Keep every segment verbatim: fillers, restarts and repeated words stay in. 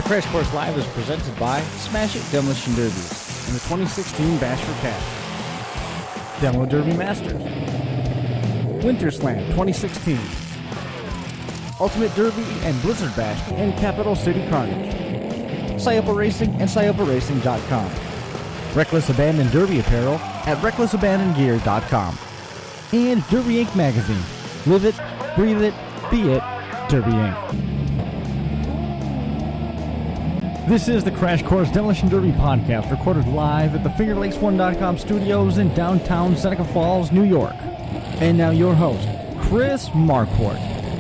Crash Course Live is presented by Smash It Demolition Derbies and the twenty sixteen Bash for Cash. Demo Derby Masters. Winter Slam twenty sixteen. Ultimate Derby and Blizzard Bash in Capital City Carnage. Scioppa Racing and Scioppa Racing dot com. Reckless Abandon Derby Apparel at Reckless Abandon Gear dot com. And Derby Incorporated magazine. Live it, breathe it, be it, Derby Incorporated. This is the Crash Course Demolition Derby podcast, recorded live at the Finger Lakes one dot com studios in downtown Seneca Falls, New York. And now your host, Chris Marquardt.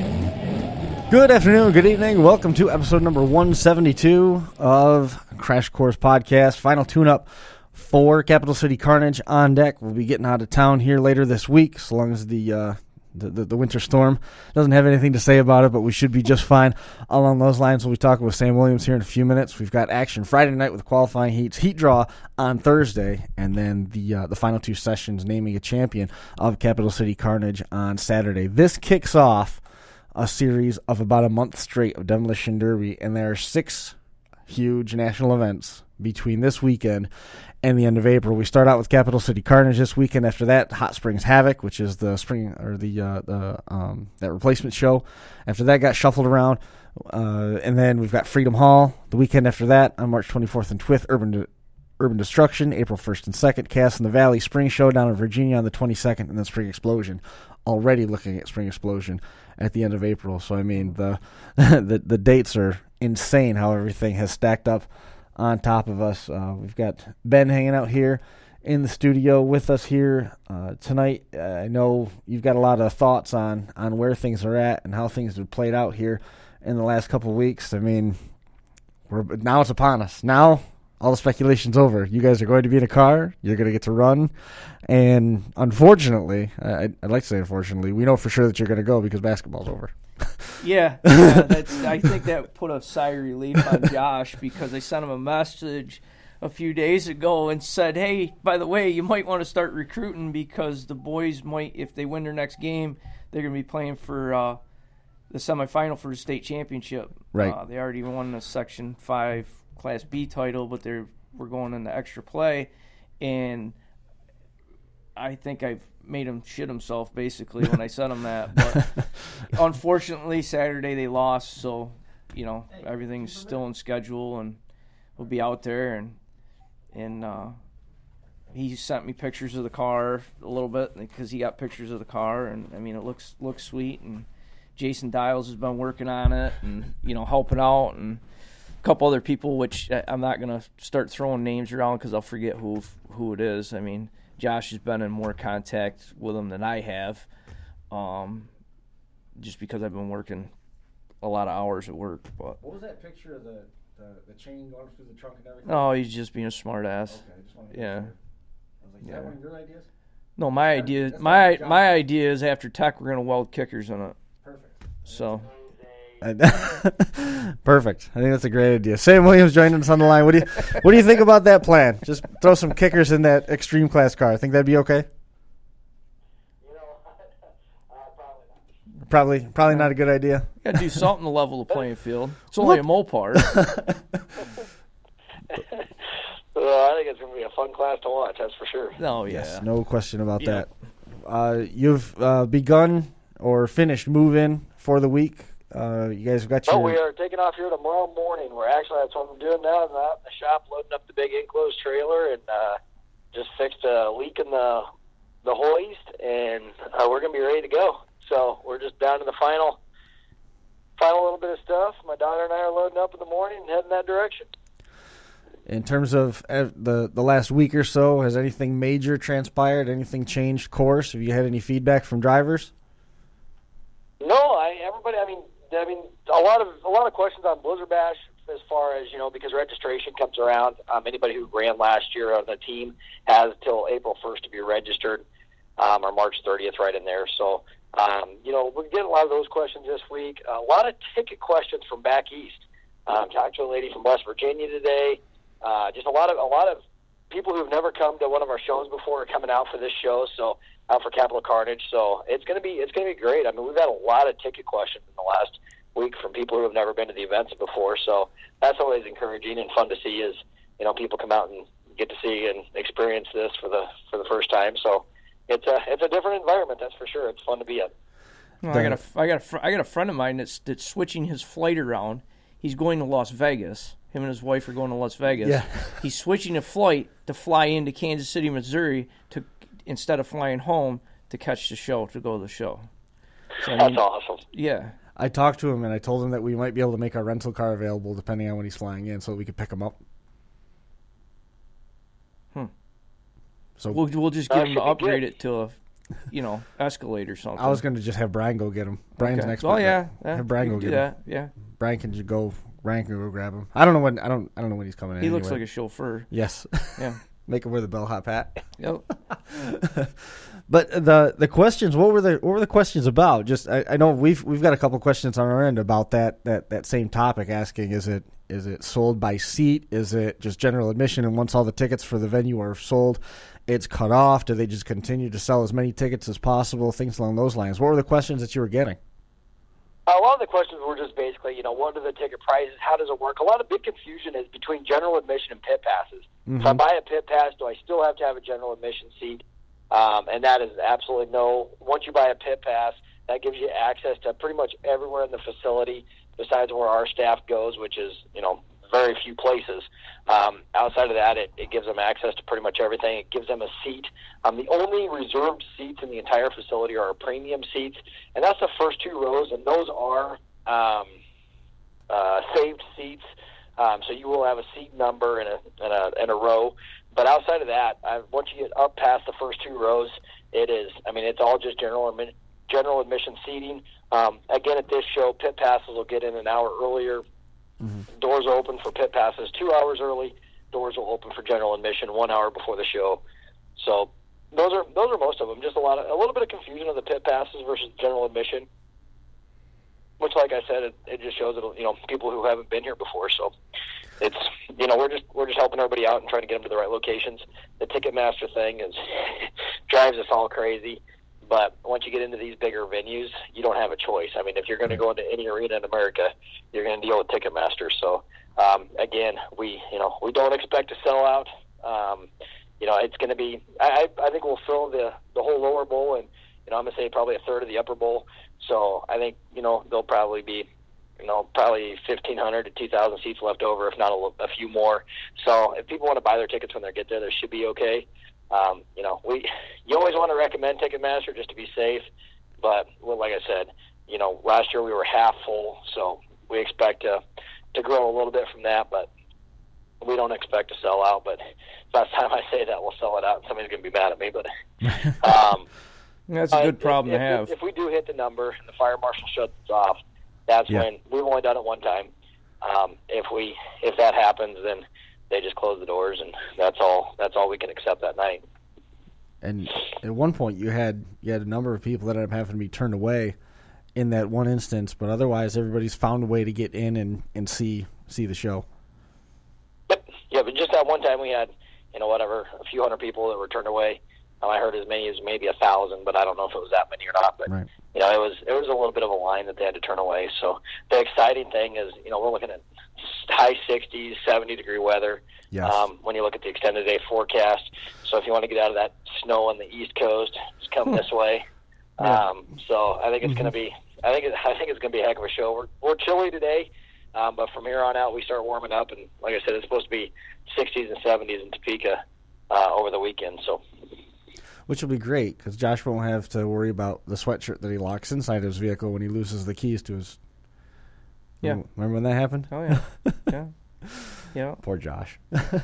Good afternoon, good evening. Welcome to episode number one seventy-two of Crash Course Podcast. Final tune-up for Capital City Carnage on deck. We'll be getting out of town here later this week, so long as the uh, the, the, the winter storm doesn't have anything to say about it, but we should be just fine. Along those lines, we'll be talking with Sam Williams here in a few minutes. We've got action Friday night with qualifying heats, heat draw on Thursday, and then the uh, the final two sessions naming a champion of Capital City Carnage on Saturday. This kicks off a series of about a month straight of Demolition Derby, and there are six huge national events between this weekend and the end of April. We start out with Capital City Carnage this weekend. After that, Hot Springs Havoc, which is the spring or the uh, the um, that replacement show. After that, got shuffled around, uh, and then we've got Freedom Hall the weekend after that on March twenty-fourth and twenty-fifth. Urban De- Urban Destruction, April first and second. Chaos in the Valley, Spring Showdown in Virginia on the twenty-second, and then Spring Explosion. Already looking at Spring Explosion at the end of April. So I mean the the, the dates are insane. How everything has stacked up on top of us. Uh, we've got Ben hanging out here in the studio with us here uh, tonight. Uh, I know you've got a lot of thoughts on, on where things are at and how things have played out here in the last couple of weeks. I mean, we're, now it's upon us. Now all the speculation's over. You guys are going to be in a car. You're going to get to run. And unfortunately, uh, I'd like to say unfortunately, we know for sure that you're going to go because basketball's over. Yeah, yeah that's, I think that put a sigh of relief on Josh because I sent him a message a few days ago and said, hey, by the way, you might want to start recruiting because the boys might, if they win their next game, they're going to be playing for uh, the semifinal for the state championship. Right. Uh, they already won the Section five Class B title, but they're we're going into extra play, and I think I've made him shit himself basically when I sent him that. But unfortunately, Saturday they lost, so you know everything's still in schedule, and we'll be out there. And and uh, he sent me pictures of the car a little bit because he got pictures of the car, and I mean it looks looks sweet. And Jason Dials has been working on it, and you know helping out, and a couple other people, which I'm not gonna start throwing names around because I'll forget who who it is. I mean, Josh has been in more contact with him than I have, um, just because I've been working a lot of hours at work. But What was that picture of the, the, the chain going through the trunk and everything? no, he's just being a smart ass. Okay, I just wanted to Yeah. make sure. I was like, is Yeah. that one of your ideas? No, my That's- idea, that's my like Josh. my idea is after tech we're gonna weld kickers in it. Perfect. So Perfect. I think that's a great idea. Sam Williams joining us on the line. What do you What do you think about that plan? Just throw some kickers in that extreme class car. I think that'd be okay. Probably, probably not a good idea. got to do something to level the playing field. It's only a Mopar. Well, I think it's going to be a fun class to watch, that's for sure. No, yeah. Yes, no question about Yeah. that. Uh, you've uh, begun or finished move-in for the week. Uh, you guys have got your. Oh, we are taking off here tomorrow morning. We're actually, that's what I'm doing now. I'm out in the shop loading up the big enclosed trailer and uh, just fixed a leak in the the hoist, and uh, we're going to be ready to go. So we're just down to the final, final little bit of stuff. My daughter and I are loading up in the morning and heading that direction. In terms of uh, the the last week or so, has anything major transpired? Anything changed course? Have you had any feedback from drivers? No, I everybody. I mean, I mean, a lot of a lot of questions on Blizzard Bash as far as you know, because registration comes around. Um, anybody who ran last year on the team has till April first to be registered, um, or March thirtieth, right in there. So, um, you know, we're getting a lot of those questions this week. A lot of ticket questions from back east. Um, talked to a lady from West Virginia today. Uh, just a lot of a lot of people who've never come to one of our shows before are coming out for this show. So out for Capital Carnage. So it's gonna be it's gonna be great. I mean, we've had a lot of ticket questions in the last week from people who have never been to the events before. So that's always encouraging and fun to see is, you know, people come out and get to see and experience this for the for the first time. So it's a it's a different environment, that's for sure. It's fun to be at. Well, I got a I got a fr- I got a friend of mine that's that's switching his flight around. He's going to Las Vegas. Him and his wife are going to Las Vegas. Yeah. He's switching a flight to fly into Kansas City, Missouri, to instead of flying home to catch the show, to go to the show. So, I That's mean, awesome. Yeah. I talked to him and I told him that we might be able to make our rental car available depending on when he's flying in, so we could pick him up. Hmm. So We'll we'll just That get him to should be upgrade good. it to a, you know, Escalade or something. I was going to just have Brian go get him. Brian's okay. an expert. Oh yeah, yeah. Have Brian we go can get do him. that. Yeah. Brian can just go. Brian can go grab him. I don't know when. I don't. I don't know when he's coming in. He looks anyway. like a chauffeur. Yes. Yeah. Make him wear the bellhop hat. Yep. But the the questions, what were the what were the questions about? Just I, I know we've we've got a couple questions on our end about that, that, that same topic. Asking is it is it sold by seat? Is it just general admission? And once all the tickets for the venue are sold, it's cut off. Do they just continue to sell as many tickets as possible? Things along those lines. What were the questions that you were getting? A lot of the questions were just basically, you know, what are the ticket prices? How does it work? A lot of big confusion is between general admission and pit passes. Mm-hmm. If I buy a pit pass, do I still have to have a general admission seat? Um, and that is absolutely no. Once you buy a pit pass, that gives you access to pretty much everywhere in the facility besides where our staff goes, which is, you know, very few places. Um, outside of that, it, it gives them access to pretty much everything. It gives them a seat. Um, the only reserved seats in the entire facility are our premium seats, and that's the first two rows, and those are um, uh, saved seats. Um, so you will have a seat number and a, and a, and a row. But outside of that, I, once you get up past the first two rows, it is, I mean, it's all just general admi- general admission seating. Um, again, at this show, pit passes will get in an hour earlier. Mm-hmm. Doors are open for pit passes two hours early. Doors will open for general admission one hour before the show. So those are those are most of them. Just a lot of a little bit of confusion of the pit passes versus general admission, which, like I said, it, it just shows that, you know, people who haven't been here before. So it's, you know, we're just we're just helping everybody out and trying to get them to the right locations. The Ticketmaster thing is drives us all crazy. But once you get into these bigger venues, you don't have a choice. I mean, if you're going to go into any arena in America, you're going to deal with Ticketmaster. So, um, again, we you know we don't expect to sell out. Um, you know, it's going to be. I, I think we'll fill the the whole lower bowl, and you know, I'm going to say probably a third of the upper bowl. So I think you know there'll probably be you know probably fifteen hundred to two thousand seats left over, if not a, a few more. So if people want to buy their tickets when they get there, they should be okay. Um, you know, we you always want to recommend Ticketmaster just to be safe, but well, like I said, you know, last year we were half full, so we expect to to grow a little bit from that, but we don't expect to sell out. But last time I say that, we'll sell it out, and somebody's going to be mad at me. But um, that's a good uh, problem if, to have. If, if we do hit the number and the fire marshal shuts us off, that's Yeah. when we've only done it one time. Um, if we if that happens, then they just close the doors, and that's all. That's all we can accept that night. And at one point, you had you had a number of people that ended up having to be turned away in that one instance, but otherwise, everybody's found a way to get in and, and see see the show. Yep. Yeah, but just that one time, we had you know whatever a few hundred people that were turned away. Um, I heard as many as maybe a thousand, but I don't know if it was that many or not. But Right. you know, it was it was a little bit of a line that they had to turn away. So the exciting thing is, you know, we're looking at high sixties, seventy degree weather. Yes. Um, when you look at the extended day forecast. So if you want to get out of that snow on the East Coast, just come this way. Yeah. Um, so I think it's going to be. I think it, I think it's going to be a heck of a show. We're we're chilly today, um, but from here on out we start warming up, and like I said, it's supposed to be sixties and seventies in Topeka uh, over the weekend. So. Which will be great because Josh won't have to worry about the sweatshirt that he locks inside his vehicle when he loses the keys to his. Yeah. Remember when that happened? Oh yeah, yeah, yeah. Poor Josh.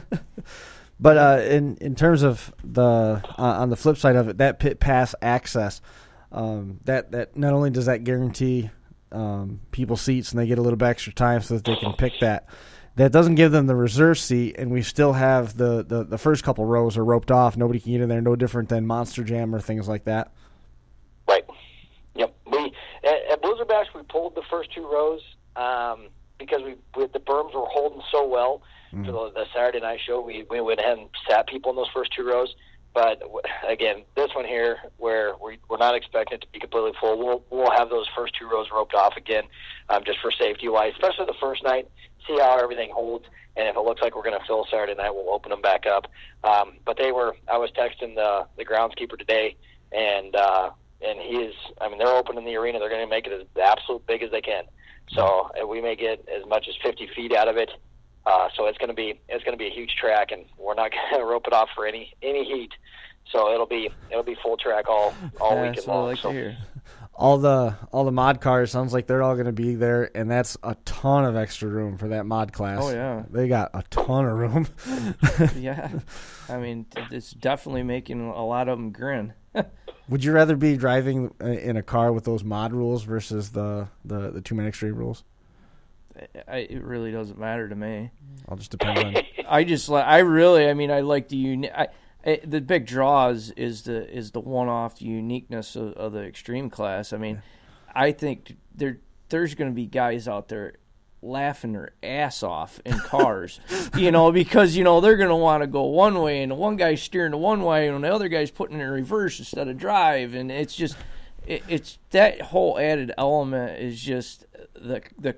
But uh, in in terms of the uh, on the flip side of it, that pit pass access, um, that that not only does that guarantee um, people seats and they get a little bit extra time so that they can pick that. That doesn't give them the reserve seat, and we still have the, the, the first couple rows are roped off. Nobody can get in there, no different than Monster Jam or things like that. Right. Yep. We at, at Blizzard Bash we pulled the first two rows um, because we, we the berms were holding so well mm. for the, the Saturday night show. We we went ahead and sat people in those first two rows. But w- again, this one here, where we, we're not expecting it to be completely full, we'll we'll have those first two rows roped off again, um, just for safety wise, especially the first night. See how everything holds, and if it looks like we're going to fill Saturday night, we'll open them back up. Um, but they were, I was texting the the groundskeeper today, and uh, and he is, I mean, they're opening the arena. They're going to make it as absolute big as they can. So and we may get as much as fifty feet out of it. Uh, so it's going to be it's going to be a huge track, and we're not going to rope it off for any any heat. So it'll be it'll be full track all all That's weekend what I long. like so. to hear. All the all the mod cars sounds like they're all going to be there, and that's a ton of extra room for that mod class. Oh, yeah. They got a ton of room. Yeah, I mean, it's definitely making a lot of them grin. Would you rather be driving in a car with those mod rules versus the the, the two-man extreme rules? I, it really doesn't matter to me. I'll just depend on. I just like. I really. I mean, I like the uni- I, I, the big draw is, is the is the one-off uniqueness of, of the extreme class. I mean, I think there there's going to be guys out there laughing their ass off in cars, you know, because you know they're going to want to go one way, and the one guy's steering the one way, and the other guy's putting it in reverse instead of drive, and it's just it, it's that whole added element is just the the.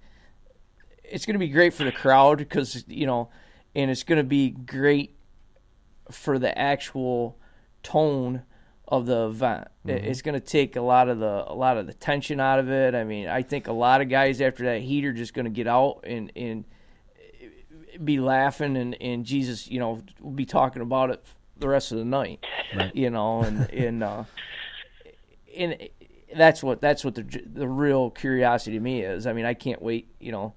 It's going to be great for the crowd because, you know, and it's going to be great for the actual tone of the event. Mm-hmm. It's going to take a lot of the a lot of the tension out of it. I mean, I think a lot of guys after that heat are just going to get out and, and be laughing and, and Jesus, you know, we'll be talking about it the rest of the night, right. you know, and and uh, and that's what that's what the the real curiosity to me is. I mean, I can't wait, you know.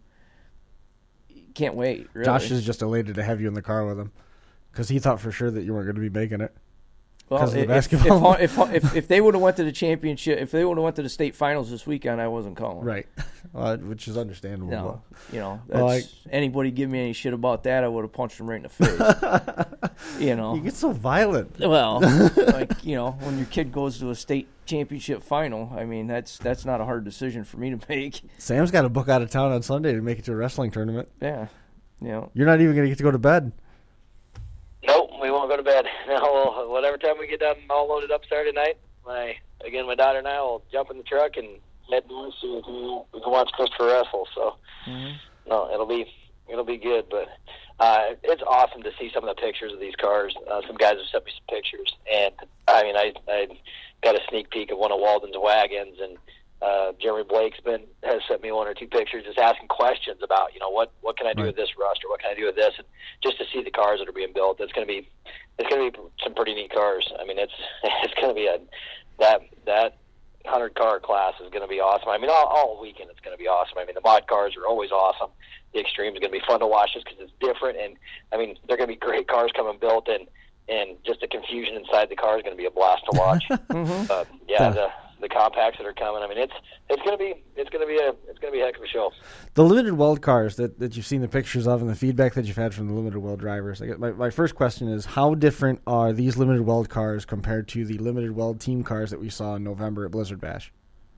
Can't wait, really. Josh is just elated to have you in the car with him because he thought for sure that you weren't going to be making it. Well, of the if, basketball. If, if, if, if they would have went to the championship, if they would have went to the state finals this weekend, I wasn't calling. Right, uh, which is understandable. No, you know, that's, well, like, anybody give me any shit about that, I would have punched them right in the face. you know, you get so violent. Well, like you know, when your kid goes to a state championship final, I mean, that's that's not a hard decision for me to make. Sam's got to book out of town on Sunday to make it to a wrestling tournament. Yeah, you know, you're not even going to get to go to bed. Nope, we won't go to bed. No, we'll, whatever time we get done, all loaded up Saturday night. My again, my daughter and I will jump in the truck and head north so we can, we can watch Christopher wrestle. So, mm-hmm. no, it'll be it'll be good. But uh, it's awesome to see some of the pictures of these cars. Uh, some guys have sent me some pictures, and I mean, I I got a sneak peek of one of Walden's wagons, and uh, Jeremy Blake's been has sent me one or two pictures, just asking questions about, you know, what what can I do right. with this roster, what can I do with this, and just to see the cars that are being built. It's going to be it's going to be some pretty neat cars. I mean, it's it's going to be a that that hundred car class is going to be awesome. I mean, all, all weekend it's going to be awesome. I mean, the mod cars are always awesome. The Extreme is going to be fun to watch just because it's different, and I mean, they're going to be great cars coming built, and and just the confusion inside the car is going to be a blast to watch. mm-hmm. uh, yeah, the the compacts that are coming. I mean, it's it's going to be it's going to be a it's going to be a heck of a show. The limited weld cars that, that you've seen the pictures of and the feedback that you've had from the limited weld drivers. I guess my my first question is, how different are these limited weld cars compared to the limited weld team cars that we saw in November at Blizzard Bash?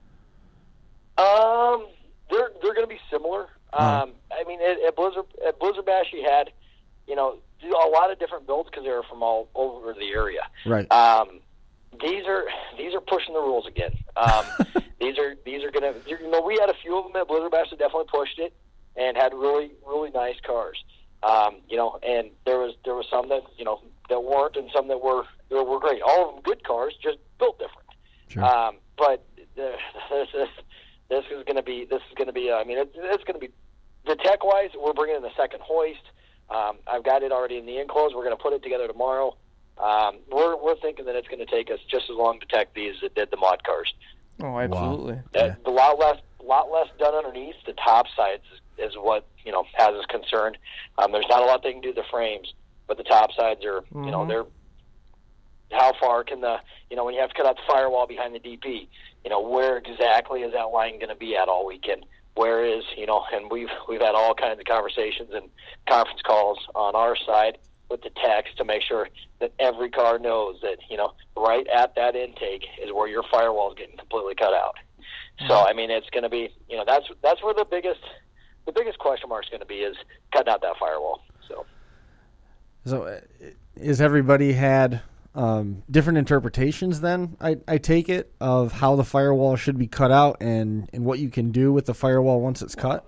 Um, they're they're going to be similar. Uh-huh. Um, I mean, at, at Blizzard at Blizzard Bash, you had, you know, a lot of different builds because they were from all over the area. Right. Um, these are these are pushing the rules again. Um, these are these are going to, you know, we had a few of them at Blizzard Bash that definitely pushed it and had really really nice cars. Um, you know, and there was there was some that you know that weren't, and some that were that were great. All of them good cars, just built different. Sure. Um, but uh, this is this is going to be this is going to be. Uh, I mean, it, it's going to be the tech wise. We're bringing in the second hoist. Um, I've got it already in the enclosed. We're going to put it together tomorrow. Um, we're we're thinking that it's going to take us just as long to tech these as it did the mod cars. Oh, absolutely. Wow. Yeah. A lot less, lot less done underneath. The top sides is, is what you know has us concerned. Um, there's not a lot they can do to the frames, but the top sides are, mm-hmm. you know, they're. How far can the, you know, when you have to cut out the firewall behind the D P, you know, where exactly is that line going to be at all weekend? Where is, you know, and we've we've had all kinds of conversations and conference calls on our side with the techs to make sure that every car knows that, you know, right at that intake is where your firewall is getting completely cut out. Mm-hmm. So I mean, it's going to be, you know, that's that's where the biggest the biggest question mark is going to be, is cutting out that firewall. So, so uh, is everybody had um, different interpretations then, I, I take it, of how the firewall should be cut out and, and what you can do with the firewall once it's cut?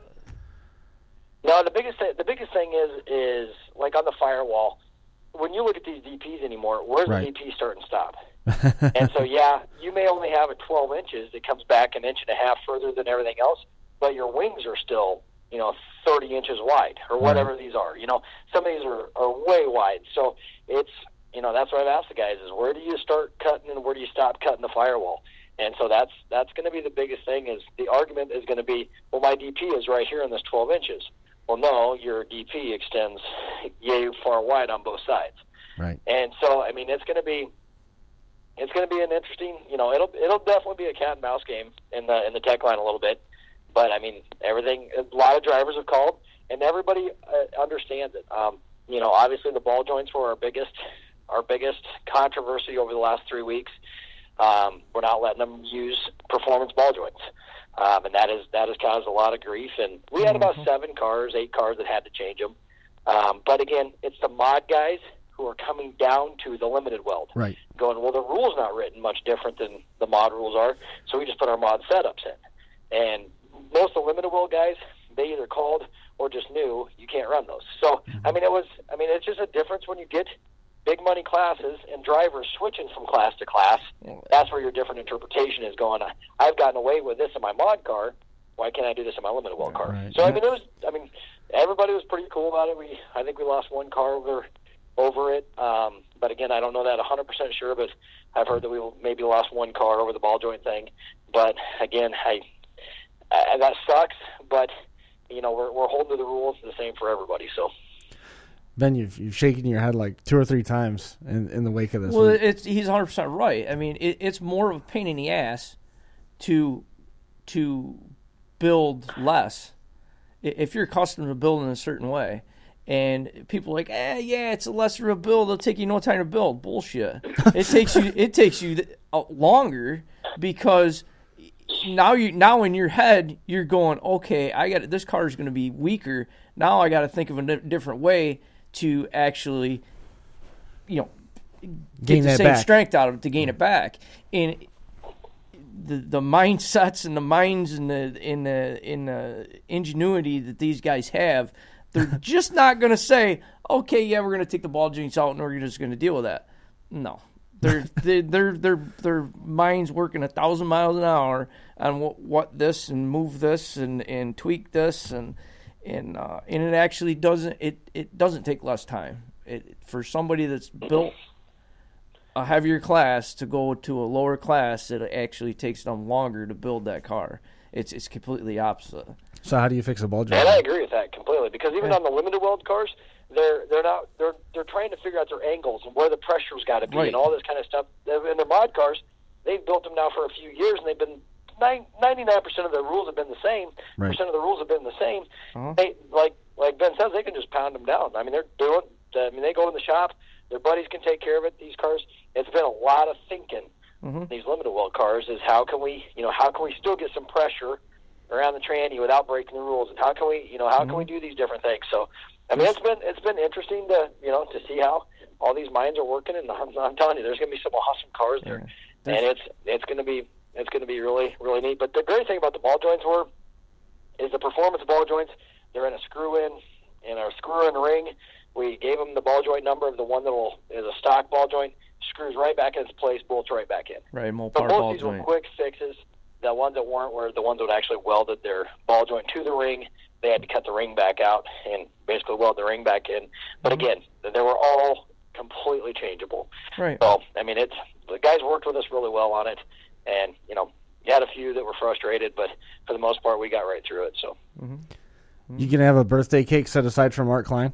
No, the biggest th- the biggest thing is is like on the firewall, when you look at these D Ps anymore, where's Right. the D P start and stop? And so, yeah, you may only have a twelve inches that comes back an inch and a half further than everything else, but your wings are still, you know, thirty inches wide or whatever these are. You know, some of these are, are way wide. So it's, you know, that's what I've asked the guys is where do you start cutting and where do you stop cutting the firewall? And so that's that's going to be the biggest thing is the argument is going to be, well, my D P is right here in this twelve inches. Well, no, your D P extends yay far wide on both sides. Right. And so, I mean, it's going to be it's going to be an interesting, you know, it'll it'll definitely be a cat and mouse game in the in the tech line a little bit. But I mean, everything. A lot of drivers have called, and everybody uh, understands it. Um, you know, obviously the ball joints were our biggest our biggest controversy over the last three weeks. Um, we're not letting them use performance ball joints, um, and that is that has caused a lot of grief. And we had about seven cars, eight cars that had to change them. Um, but again, it's the mod guys who are coming down to the limited weld. Right. Going, well, the rule's not written much different than the mod rules are, so we just put our mod setups in. And most of the limited weld guys, they either called or just knew you can't run those. So, I mean, it was, I mean, it's just a difference when you get big money classes and drivers switching from class to class. That's where your different interpretation is going. I've gotten away with this in my mod car. Why can't I do this in my limited weld car? Right. So, I mean, it was, I mean, everybody was pretty cool about it. We, I think we lost one car over over it. Um, but again, I don't know that one hundred percent sure, but I've heard that we maybe lost one car over the ball joint thing. But again, I, I that sucks, but you know, we're we're holding to the rules the same for everybody. So Ben, you've you've shaken your head like two or three times in, in the wake of this. Well, one. it's he's one hundred percent right. I mean, it, it's more of a pain in the ass to to build less if you're accustomed to building a certain way. And people are like, eh, yeah, it's a lesser of a build. It'll take you no time to build. Bullshit. It takes you. It takes you longer because now you now in your head you're going, okay, I got this car is going to be weaker. Now I got to think of a different way to actually, you know, get Gain the that same back. strength out of it to gain it back. And the the mindsets and the minds and the in the in the ingenuity that these guys have. They're just not going to say, okay, yeah, we're going to take the ball joints out and we're just going to deal with that. No. They're, they, they're, they're, their mind's working a thousand miles an hour on what, what this and move this and, and tweak this. And and uh, and it actually doesn't, it, it doesn't take less time. It, for somebody that's built a heavier class to go to a lower class, it actually takes them longer to build that car. It's it's completely opposite. So how do you fix a ball joint? and I agree with that completely because even on the limited weld cars, they're they're not they're they're trying to figure out their angles and where the pressure's got to be Right. and all this kind of stuff. In their mod cars, they've built them now for a few years and they've been ninety-nine percent of the rules have been the same. Right. Percent of the rules have been the same. Uh-huh. They like like Ben says, they can just pound them down. I mean, they're doing. I mean, they go in the shop. Their buddies can take care of it. These cars. It's been a lot of thinking. Mm-hmm. These limited weld cars is how can we you know how can we still get some pressure around the tranny without breaking the rules, and how can we, you know, how can we do these different things? So, I mean, it's been it's been interesting to, you know, to see how all these minds are working, and I'm, I'm telling you, there's going to be some awesome cars there, Yeah. and it's it's going to be it's going to be really really neat. But the great thing about the ball joints were is the performance ball joints. They're in a screw in in a screw in ring. We gave them the ball joint number of the one that will is a stock ball joint, screws right back in its place, bolts right back in. Right, Mopar But most ball of these were joint. quick fixes. The ones that weren't were the ones that actually welded their ball joint to the ring. They had to cut the ring back out and basically weld the ring back in. But again, they were all completely changeable. Right. So, I mean, it's the guys worked with us really well on it. And, you know, you had a few that were frustrated, but for the most part, we got right through it. So, You can have a birthday cake set aside for Mark Klein.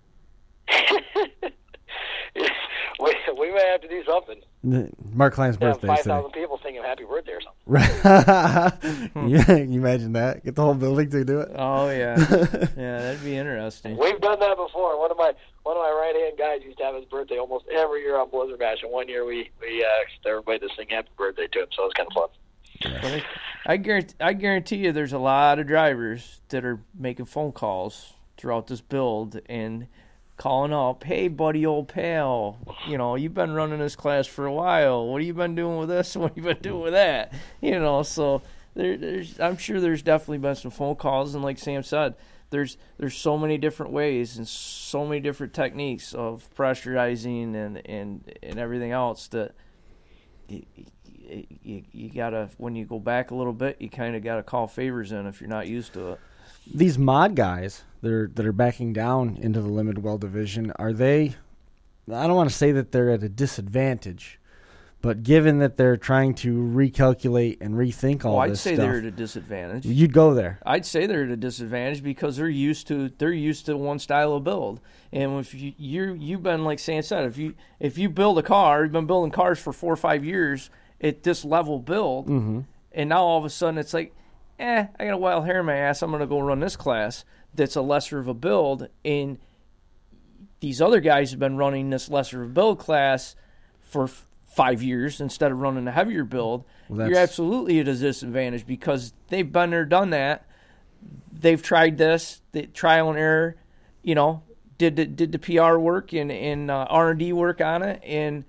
we, we may have to do something. Mark Klein's Have birthday five today. thousand people singing happy birthday or something. Right. Yeah, you imagine that? Get the whole building to do it. Oh, yeah. Yeah, that'd be interesting. We've done that before. One of my one of my right hand guys used to have his birthday almost every year on Blizzard Bash, and one year we we asked everybody to sing happy birthday to him, so it was kind of fun. But I, I guarantee, I guarantee you there's a lot of drivers that are making phone calls throughout this build and calling up, hey, buddy, old pal, you know, you've been running this class for a while. What have you been doing with this? What have you been doing with that? You know, so there, there's, I'm sure there's definitely been some phone calls, and like Sam said, there's there's so many different ways and so many different techniques of pressurizing and and, and everything else that you, you, you gotta, when you go back a little bit, you kind of gotta call favors in if you're not used to it. These mod guys that are, that are backing down into the limited well division, are they, I don't want to say that they're at a disadvantage, but given that they're trying to recalculate and rethink all oh, I'd this say stuff, they're at a disadvantage. you'd go there. I'd say they're at a disadvantage because they're used to they're used to one style of build, and if you you you've been, like Sam said, if you if you build a car, you've been building cars for four or five years at this level build, Mm-hmm. and now all of a sudden it's like, eh, I got a wild hair in my ass. I'm going to go run this class that's a lesser of a build, and these other guys have been running this lesser of a build class for f- five years instead of running a heavier build. Well, You're absolutely at a disadvantage because they've been there, done that. They've tried this, the trial and error, you know, did the, did the P R work and, and uh, R and D work on it, and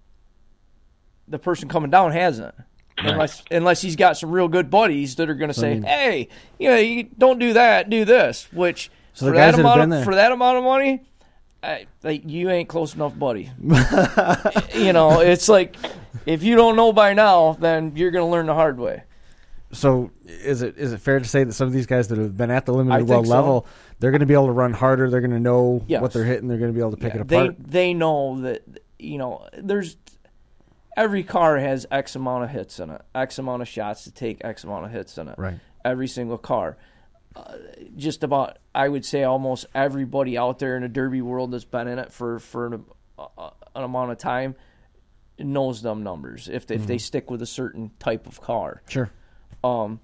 the person coming down hasn't. Right. Unless unless he's got some real good buddies that are going to say, I mean- hey, you know, you don't do that, do this. Which, So the for, guys that that have amount been of, there- for that amount of money, I, like, you ain't close enough, buddy. You know, it's like, if you don't know by now, then you're going to learn the hard way. So is it is it fair to say that some of these guys that have been at the I limited think well so. level, they're going to be able to run harder, they're going to know Yes. what they're hitting, they're going to be able to pick Yeah, it they, apart? they know that, you know, there's every car has X amount of hits in it, X amount of shots to take, X amount of hits in it. Right. Every single car. Uh, just about, I would say almost everybody out there in the Derby world that's been in it for, for an, uh, an amount of time knows them numbers if they, Mm-hmm. if they stick with a certain type of car. Sure. Um,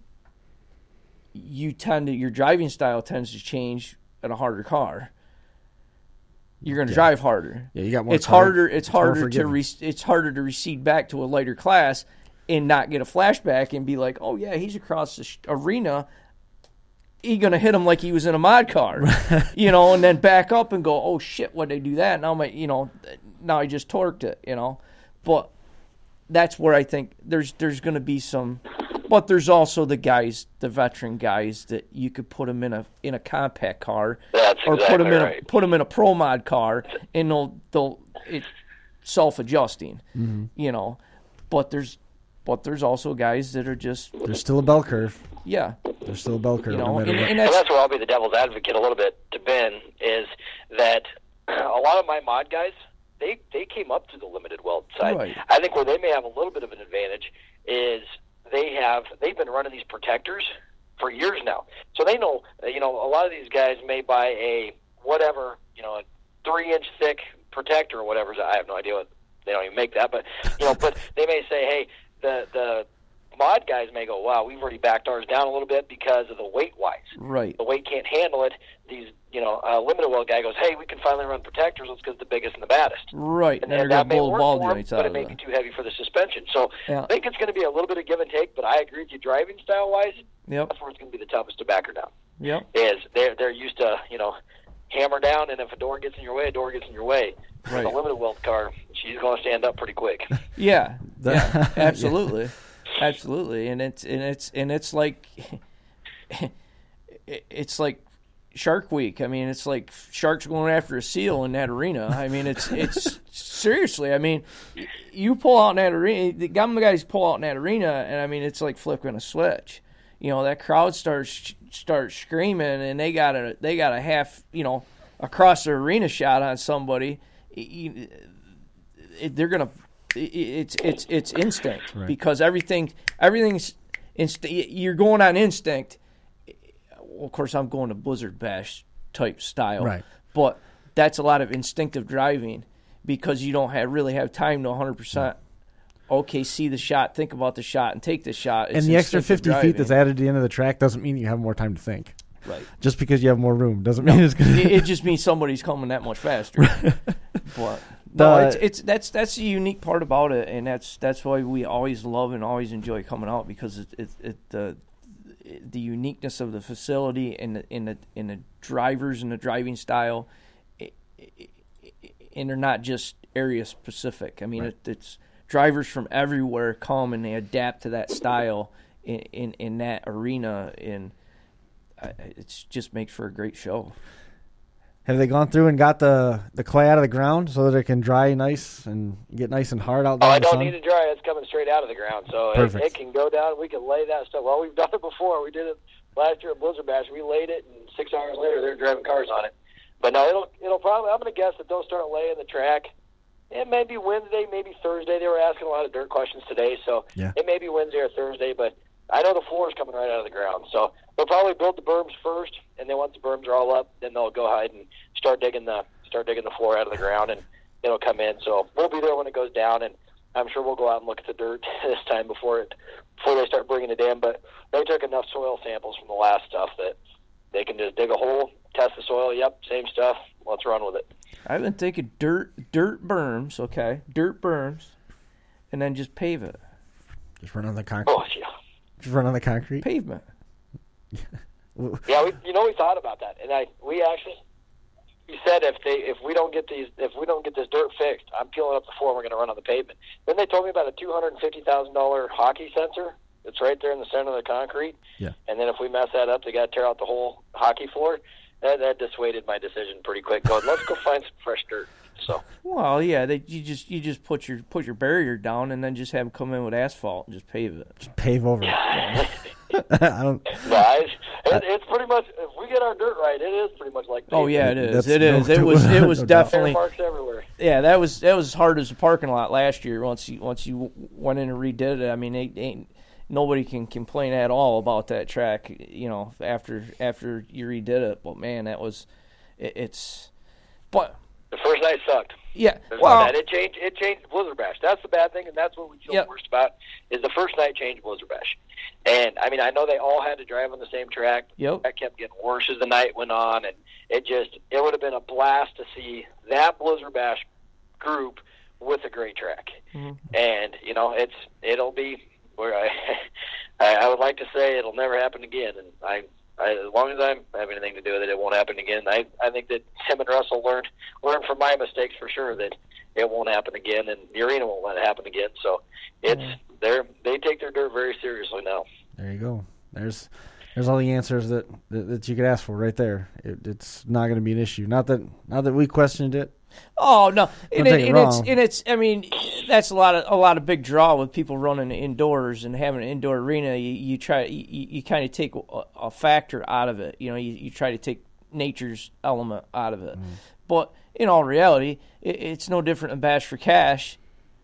you tend to, your driving style tends to change in a harder car. You're going to Yeah. drive harder. Yeah, you got more It's time. harder. It's more harder to forgiving. re- it's harder to recede back to a lighter class and not get a flashback and be like, oh yeah, he's across the sh- arena. He's gonna hit him like he was in a mod car, you know, and then back up and go, oh shit, why'd they do that? Now my, you know, now I just torqued it, you know. But that's where I think there's there's gonna be some. But there's also the guys, the veteran guys that you could put them in a in a compact car, That's or put exactly them in right. a put them in a pro mod car, and they'll they'll it's self adjusting, Mm-hmm. you know. But there's but there's also guys that are just There's still a bell curve. yeah, There's still a bell curve. you no know, matter and, what. and And that's that's where I'll be the devil's advocate a little bit to Ben, is that a lot of my mod guys, they, they came up through the limited weld side. Right. I think where they may have a little bit of an advantage is they have, they've been running these protectors for years now. So they know, uh, you know, a lot of these guys may buy a whatever, you know, a three inch thick protector or whatever. I have no idea what, they don't even make that, but, you know, but they may say, hey, the, the, mod guys may go, wow, we've already backed ours down a little bit because of the weight-wise. right. The weight can't handle it. These, you know, a limited well guy goes, hey, we can finally run protectors. Let's get the biggest and the baddest. Right, And, and they're and going that to may blow the work ball for 'em, joints but out it of may it. be too heavy for the suspension. So Yeah. I think it's going to be a little bit of give and take, but I agree with you driving style-wise, Yep, that's where it's going to be the toughest to back her down. yep, Is they're, they're used to, you know, hammer down, and if a door gets in your way, a door gets in your way. Right. A limited weld car, she's going to stand up pretty quick. yeah, yeah, Yeah. absolutely, absolutely, and it's and it's and it's like it's like Shark Week. I mean, it's like sharks going after a seal in that arena. I mean, it's it's seriously. I mean, you pull out in that arena, the guys pull out in that arena, and I mean, it's like flipping a switch. You know, that crowd starts starts screaming, and they got a they got a half, you know, across the arena shot on somebody. You, it, they're gonna. It, it's it's it's instinct Right. because everything everything's inst- You're going on instinct. Well, of course, I'm going to Blizzard Bash type style, Right. but that's a lot of instinctive driving because you don't have really have time to one hundred percent. Okay, see the shot, think about the shot, and take the shot. It's And the extra instinctive fifty feet driving. that's added to the end of the track doesn't mean you have more time to think. Right. Just because you have more room doesn't mean it's going it, to. it just means somebody's coming that much faster. But no, The- it's, it's that's that's the unique part about it, and that's that's why we always love and always enjoy coming out because it it, it the the uniqueness of the facility and the in the in the drivers and the driving style. It, and they're not just area specific. I mean, right. it, it's drivers from everywhere come and they adapt to that style in in, in that arena, and it just makes for a great show. Have they gone through and got the, the clay out of the ground so that it can dry nice and get nice and hard out there? Oh, I in the don't sun? need it dry. It's coming straight out of the ground, so it, it can go down. We can lay that stuff. Well, we've done it before. We did it last year at Blizzard Bash. We laid it, and six hours later, they're driving cars on it. But no, it'll it'll probably. I'm going to guess that they'll start laying the track. It may be Wednesday, maybe Thursday. They were asking a lot of dirt questions today, so yeah. It may be Wednesday or Thursday. But I know the floor is coming right out of the ground, so they'll probably build the berms first, and then once the berms are all up, then they'll go ahead and start digging the start digging the floor out of the ground, and it'll come in. So we'll be there when it goes down, and I'm sure we'll go out and look at the dirt this time before it before they start bringing it in. But they took enough soil samples from the last stuff that they can just dig a hole, test the soil. Yep, same stuff. Let's run with it. I've been thinking dirt dirt berms, okay, dirt berms, and then just pave it. Just run on the concrete. Oh yeah. Just run on the concrete. Pavement. Yeah, we, you know, we thought about that, and I we actually we said if they if we don't get these if we don't get this dirt fixed, I'm peeling up the floor. We're going to run on the pavement. Then they told me about a two hundred and fifty thousand dollar hockey sensor that's right there in the center of the concrete. Yeah. And then if we mess that up, they got to tear out the whole hockey floor. That that dissuaded my decision pretty quick. Going, let's go find some fresh dirt. So. Well, yeah, they, you just you just put your put your barrier down and then just have them come in with asphalt and just pave it. Just pave over it. I don't. No, I, it, it's pretty much. If we get our dirt right, it is pretty much like. Oh yeah, it is. That's it no, is. It was. It was no definitely. Marks everywhere. Yeah, that was that was as hard as the parking lot last year. Once you once you went in and redid it, I mean, it ain't nobody can complain at all about that track. You know, after after you redid it, but man, that was it, it's. But the first night sucked. Yeah, There's well, no it changed. It changed Blizzard Bash. That's the bad thing, and that's what we feel yep. worst about. Is the first night changed Blizzard Bash, and I mean I know they all had to drive on the same track. Yep. That kept getting worse as the night went on, and it just it would have been a blast to see that Blizzard Bash group with a great track. Mm-hmm. And you know it's it'll be where I I would like to say it'll never happen again, and I. I, as long as I have anything to do with it, it won't happen again. I I think that Tim and Russell learned learned from my mistakes for sure that it won't happen again, and the arena won't let it happen again. So it's mm-hmm. they're they take their dirt very seriously now. There you go. There's there's all the answers that, that, that you could ask for right there. It, it's not going to be an issue. Not that not that we questioned it. Oh no, and, it, it and it's and it's. I mean, that's a lot of a lot of big draw with people running indoors and having an indoor arena. You, you try you, you kind of take a, a factor out of it. You know, you, you try to take nature's element out of it. Mm. But in all reality, it, it's no different than Bash for Cash.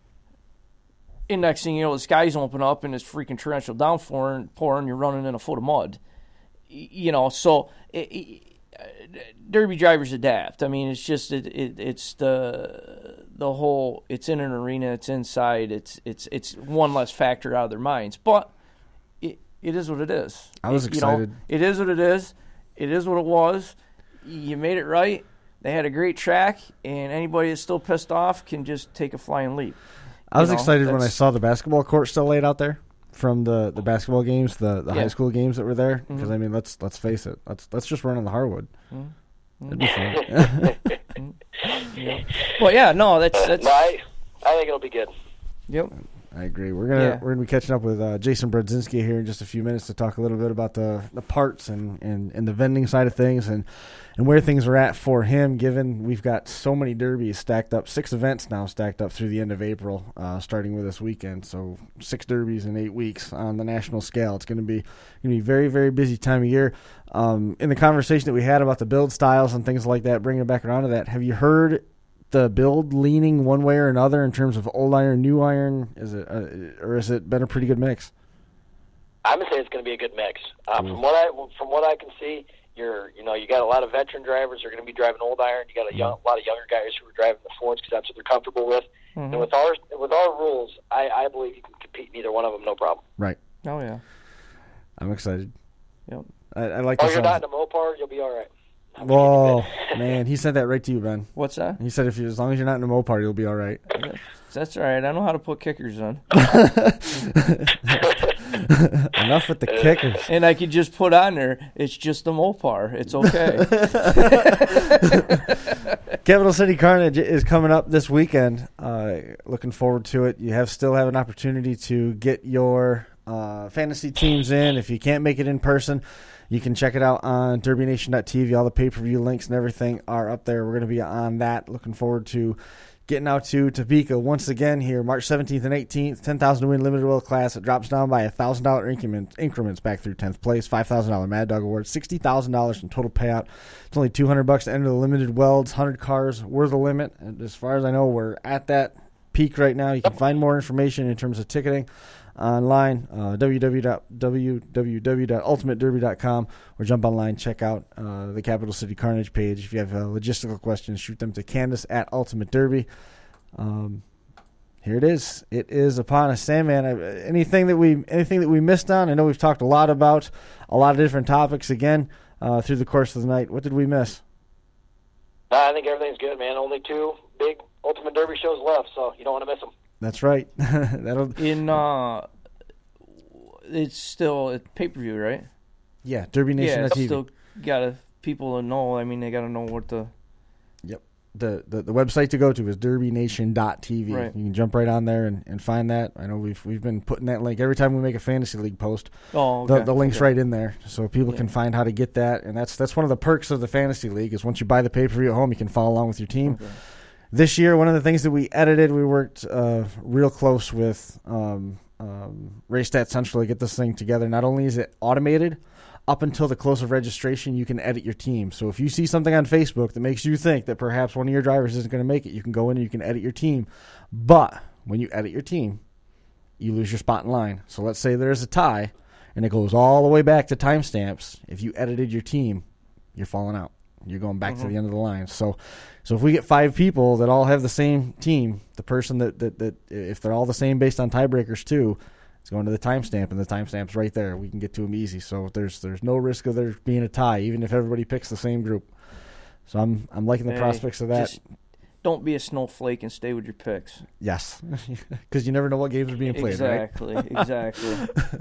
And next thing you know, the skies open up and it's freaking torrential downpour and pouring. You're running in a foot of mud. You know, so. It, it, Derby drivers adapt. I mean, it's just it, it it's the the whole. It's in an arena. It's inside. It's it's it's one less factor out of their minds. But it it is what it is. I was it, excited. You know, it is what it is. It is what it was. You made it right. They had a great track, and anybody that's still pissed off can just take a flying leap. I was you know, excited when I saw the basketball court still laid out there. From the, the basketball games, the, the yeah. high school games that were there, because mm-hmm. I mean, let's let's face it, let's let's just run on the hardwood. Mm-hmm. That'd be fun. yeah. Well, yeah, no, that's that's. No, I, I think it'll be good. Yep. I agree. We're gonna yeah. we're gonna be catching up with uh, Jason Brodzinski here in just a few minutes to talk a little bit about the, the parts and, and, and the vending side of things and, and where things are at for him. Given we've got so many derbies stacked up, six events now stacked up through the end of April, uh, starting with this weekend. So six derbies in eight weeks on the national scale. It's gonna be gonna be very very busy time of year. Um, in the conversation that we had about the build styles and things like that, bringing it back around to that, have you heard the build leaning one way or another in terms of old iron, new iron? Is it, uh, or has it been a pretty good mix? I'm gonna say it's gonna be a good mix. Uh, cool. From what I from what I can see, you're you know you got a lot of veteran drivers who are gonna be driving old iron. You got a young, a lot of younger guys who are driving the Fords because that's what they're comfortable with. Mm-hmm. And with our with our rules, I, I believe you can compete in either one of them, no problem. Right. Oh yeah. I'm excited. Yep. I, I like. Oh, the you're sounds. not in a Mopar, you'll be all right. Whoa, man! He said that right to you, Ben. What's that? He said if you, as long as you're not in a Mopar, you'll be all right. That's all right. I know how to put kickers on. Enough with the kickers. And I could just put on there, it's just a Mopar. It's okay. Capital City Carnage is coming up this weekend. Uh, looking forward to it. You have still have an opportunity to get your uh, fantasy teams in. If you can't make it in person, you can check it out on Derby Nation dot T V. All the pay-per-view links and everything are up there. We're going to be on that. Looking forward to getting out to Topeka once again here, March seventeenth and eighteenth. ten thousand dollars to win limited will class. It drops down by one thousand dollars increment, increments back through tenth place. five thousand dollars Mad Dog Award. sixty thousand dollars in total payout. It's only two hundred bucks to enter the limited welds. one hundred cars were the limit. And as far as I know, we're at that peak right now. You can find more information in terms of ticketing online, uh, w w w dot ultimate derby dot com, or jump online, check out uh, the Capital City Carnage page. If you have uh, logistical questions, shoot them to Candace at Ultimate Derby. Um, here it is. It is upon us. Sandman, uh, anything that we anything that we missed on? I know we've talked a lot about a lot of different topics again uh, through the course of the night. What did we miss? Uh, I think everything's good, man. Only two big Ultimate Derby shows left, so you don't want to miss them. That's right. That'll In uh, it's still a pay-per-view, right? yeah, Derby Nation Yeah, dot it's T V. still gotta people to know. I mean, they gotta know what the Yep. The, the the website to go to is Derby Nation dot T V. Right. You can jump right on there and, and find that. I know we've we've been putting that link every time we make a fantasy league post. oh okay. The, the link's okay. right in there, so people Yeah. can find how to get that. And that's that's one of the perks of the fantasy league is once you buy the pay per view at home, you can follow along with your team. Okay. This year, one of the things that we edited, we worked uh, real close with um, um, RaceStat Central to get this thing together. Not only is it automated, up until the close of registration, you can edit your team. So if you see something on Facebook that makes you think that perhaps one of your drivers isn't going to make it, you can go in and you can edit your team. But when you edit your team, you lose your spot in line. So let's say there's a tie, and it goes all the way back to timestamps. If you edited your team, you're falling out. You're going back Mm-hmm. to the end of the line. So so if we get five people that all have the same team, the person that, that, that if they're all the same based on tiebreakers too, it's going to the timestamp, and the timestamp's right there. We can get to them easy. So there's there's no risk of there being a tie, even if everybody picks the same group. So I'm I'm liking the Hey, prospects of that. just don't be a snowflake and stay with your picks. Yes, because you never know what games are being played, exactly, right? exactly.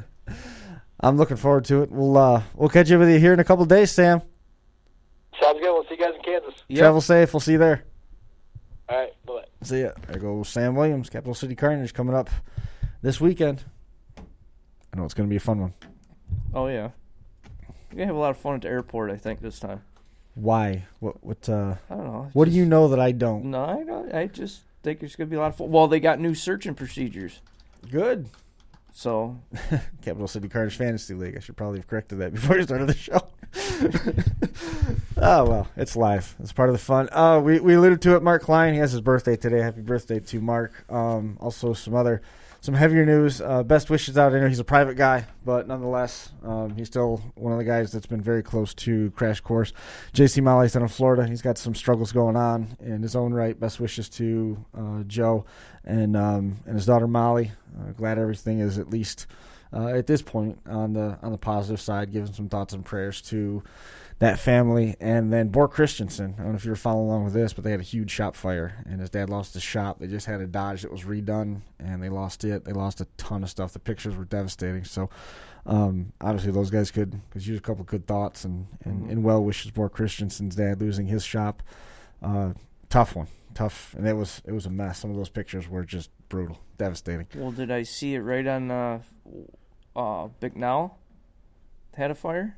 I'm looking forward to it. We'll uh, we'll catch up with you here in a couple of days, Sam. Sounds good. We'll see you guys in Kansas. Yep. Travel safe. We'll see you there. All right. Bye. See ya. There goes Sam Williams. Capital City Carnage coming up this weekend. I know it's going to be a fun one. Oh yeah, we're gonna have a lot of fun at the airport. I think this time. Why? What? What? Uh, I don't know. what do just- you know that I don't? No, I don't. I just think it's gonna be a lot of fun. Well, they got new searching procedures, Good. so Capital City Carnage Fantasy League. I should probably have corrected that before we started the show. Oh, well, it's live. It's part of the fun. Uh, we, we alluded to it. Mark Klein, he has his birthday today. Happy birthday to Mark. Um, also, some other, some heavier news. Uh, best wishes out. I know he's a private guy, but nonetheless, um, he's still one of the guys that's been very close to Crash Course. J C Molly's down in Florida. He's got some struggles going on in his own right. Best wishes to uh, Joe and um, and his daughter Molly. Uh, glad everything is at least uh, at this point on the on the positive side. Giving some thoughts and prayers to that family. And then Bork Christensen, I don't know if you were following along with this, but they had a huge shop fire, and his dad lost his shop. They just had a Dodge that was redone, and they lost it. They lost a ton of stuff. The pictures were devastating. So, um, obviously, those guys could, could use a couple good thoughts and, and, Mm-hmm. and well wishes. Bork Christensen's dad losing his shop. Uh, tough one. Tough. And it was it was a mess. Some of those pictures were just brutal, devastating. well, did I see it right on uh, uh, Bicknell? Had a fire.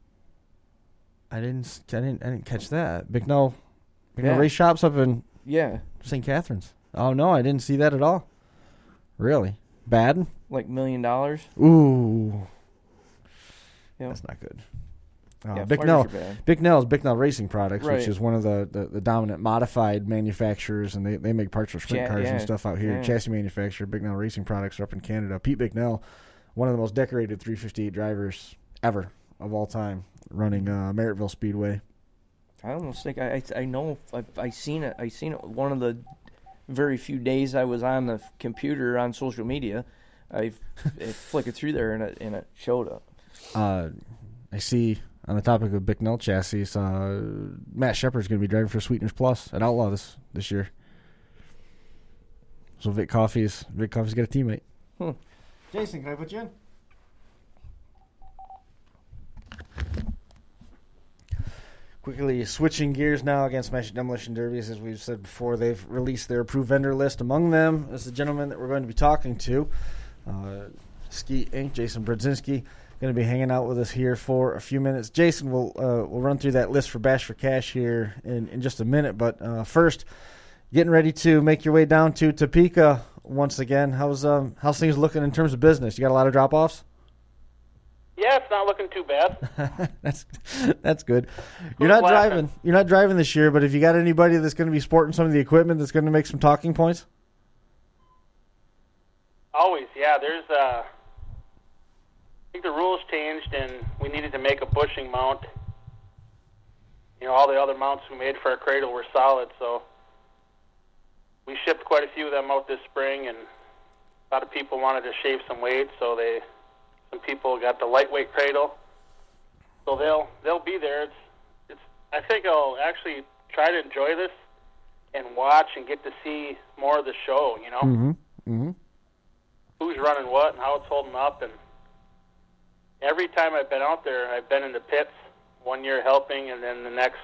I didn't I didn't I didn't catch that. Bicknell, Bicknell Yeah. race shops up in Yeah, Saint Catharines. Oh no, I didn't see that at all. Really? Bad? like million dollars. Ooh. Yep. That's not good. Uh, Yeah, Bicknell, fires are bad. Bicknell is Bicknell Racing Products, Right. which is one of the, the, the dominant modified manufacturers, and they, they make parts for sprint Cha- cars and yeah, stuff out here. yeah. Chassis manufacturer, Bicknell Racing Products are up in Canada. Pete Bicknell, one of the most decorated three fifty-eight drivers ever of all time, running uh, Merrittville Speedway. I almost think I I, I know I I seen it. I seen it one of the very few days I was on the computer on social media. I flickered through there and it and it showed up. Uh, I see on the topic of Bicknell chassis, uh, Matt Shepard's going to be driving for Sweeteners Plus at Outlaw this this year. So Vic Coffey's Vic Coffey's got a teammate. Hmm. Jason, can I put you in? Quickly switching gears now against Smash Demolition Derbies, as we've said before, they've released their approved vendor list. Among them is the gentleman that we're going to be talking to, uh, Ski Incorporated, Jason Brodzinski, going to be hanging out with us here for a few minutes. Jason, we'll uh, we'll run through that list for Bash for Cash here in, in just a minute, but uh, first, getting ready to make your way down to Topeka once again. How's um how's things looking in terms of business? You got a lot of drop-offs? Yeah, it's not looking too bad. that's that's good. You're not laughing? driving. You're not driving this year, but have you got anybody that's going to be sporting some of the equipment that's going to make some talking points? Always, yeah. There's, uh, I think the rules changed, and we needed to make a bushing mount. You know, all the other mounts we made for our cradle were solid, so we shipped quite a few of them out this spring, and a lot of people wanted to shave some weight, so they. Some people got the lightweight cradle, so they'll they'll be there. It's it's. I think I'll actually try to enjoy this and watch and get to see more of the show. You know, Mm-hmm. Mm-hmm. who's running what and how it's holding up. And every time I've been out there, I've been in the pits. One year helping, and then the next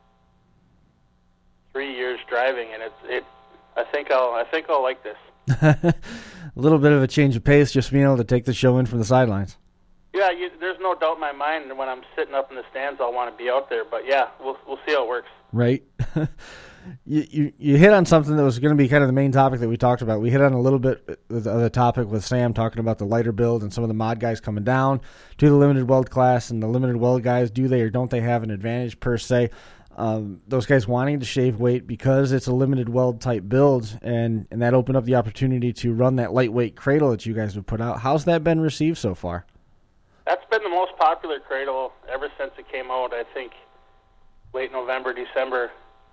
three years driving. And it's it. I think I'll I think I'll like this. A little bit of a change of pace, just being able to take the show in from the sidelines. Yeah, you, there's no doubt in my mind that when I'm sitting up in the stands, I'll want to be out there. But yeah, we'll we'll see how it works. Right. you, you you hit on something that was going to be kind of the main topic that we talked about. We hit on a little bit of the topic with Sam talking about the lighter build and some of the mod guys coming down to the limited weld class, and the limited weld guys, do they or don't they have an advantage per se? Um, those guys wanting to shave weight because it's a limited weld type build, and, and that opened up the opportunity to run that lightweight cradle that you guys have put out. How's that been received so far? That's been the most popular cradle ever since it came out, I think, late November, December.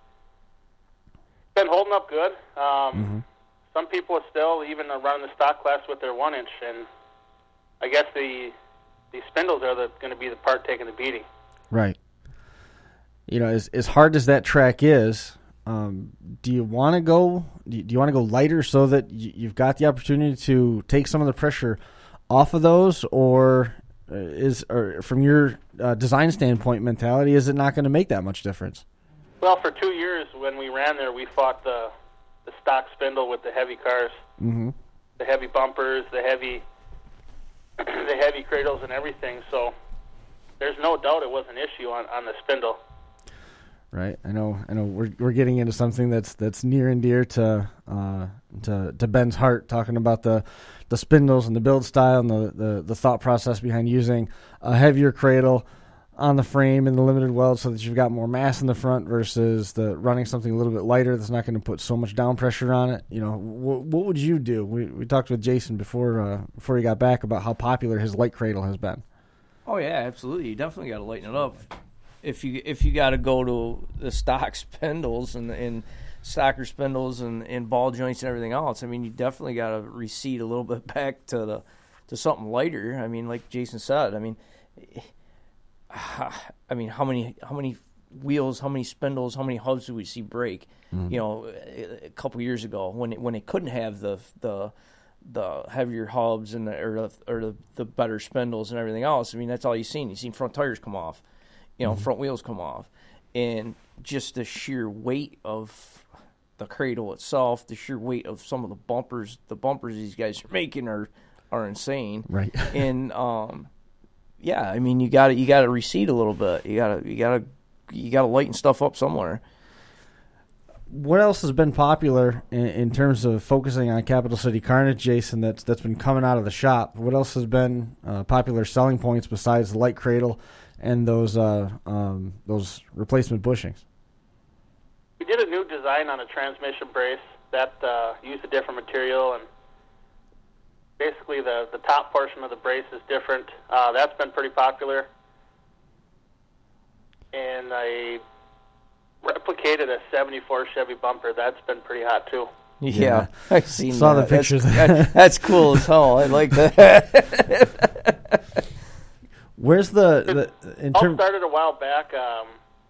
It's been holding up good. Um, Mm-hmm. Some people are still even running the stock class with their one inch, and I guess the the spindles are the, going to be the part taking the beating. Right. You know, as as hard as that track is, um, do you want to go? Do you, do you want to go lighter so that y- you've got the opportunity to take some of the pressure off of those, or is, or from your uh, design standpoint, mentality, is it not going to make that much difference? Well, for two years when we ran there, we fought the the stock spindle with the heavy cars, Mm-hmm. the heavy bumpers, the heavy the heavy cradles, and everything. So there's no doubt it was an issue on, on the spindle. Right, I know. I know. We're we're getting into something that's that's near and dear to uh, to to Ben's heart. Talking about the, the spindles and the build style and the, the, the thought process behind using a heavier cradle on the frame in the limited weld, so that you've got more mass in the front versus the running something a little bit lighter that's not going to put so much down pressure on it. You know, wh- what would you do? We we talked with Jason before uh, before he got back about how popular his light cradle has been. Oh yeah, absolutely. You definitely got to lighten it up. If you if you got to go to the stock spindles and and stocker spindles and, and ball joints and everything else, I mean, you definitely got to recede a little bit back to the to something lighter. I mean, like Jason said, I mean, I mean, how many how many wheels, how many spindles, how many hubs do we see break? Mm-hmm. You know, a couple years ago when it, when it couldn't have the the the heavier hubs and the, or the, or the, the better spindles and everything else. I mean, that's all you've seen. You've seen front tires come off. You know, mm-hmm. front wheels come off, and just the sheer weight of the cradle itself, the sheer weight of some of the bumpers, the bumpers these guys are making are are insane. Right. And um, yeah, I mean, you got to you got to recede a little bit. You got to you got to you got to lighten stuff up somewhere. What else has been popular in, in terms of focusing on Capital City Carnage, Jason? That's that's been coming out of the shop. What else has been uh, popular selling points besides the light cradle and those uh, um, those replacement bushings? We did a new design on a transmission brace that uh, used a different material, and basically the, the top portion of the brace is different. Uh, that's been pretty popular. And I replicated a seventy-four Chevy bumper. That's been pretty hot, too. Yeah, yeah. I seen Saw that. the pictures. That's, that's cool as hell. I like that. Where's the, the in all term- started a while back. Um,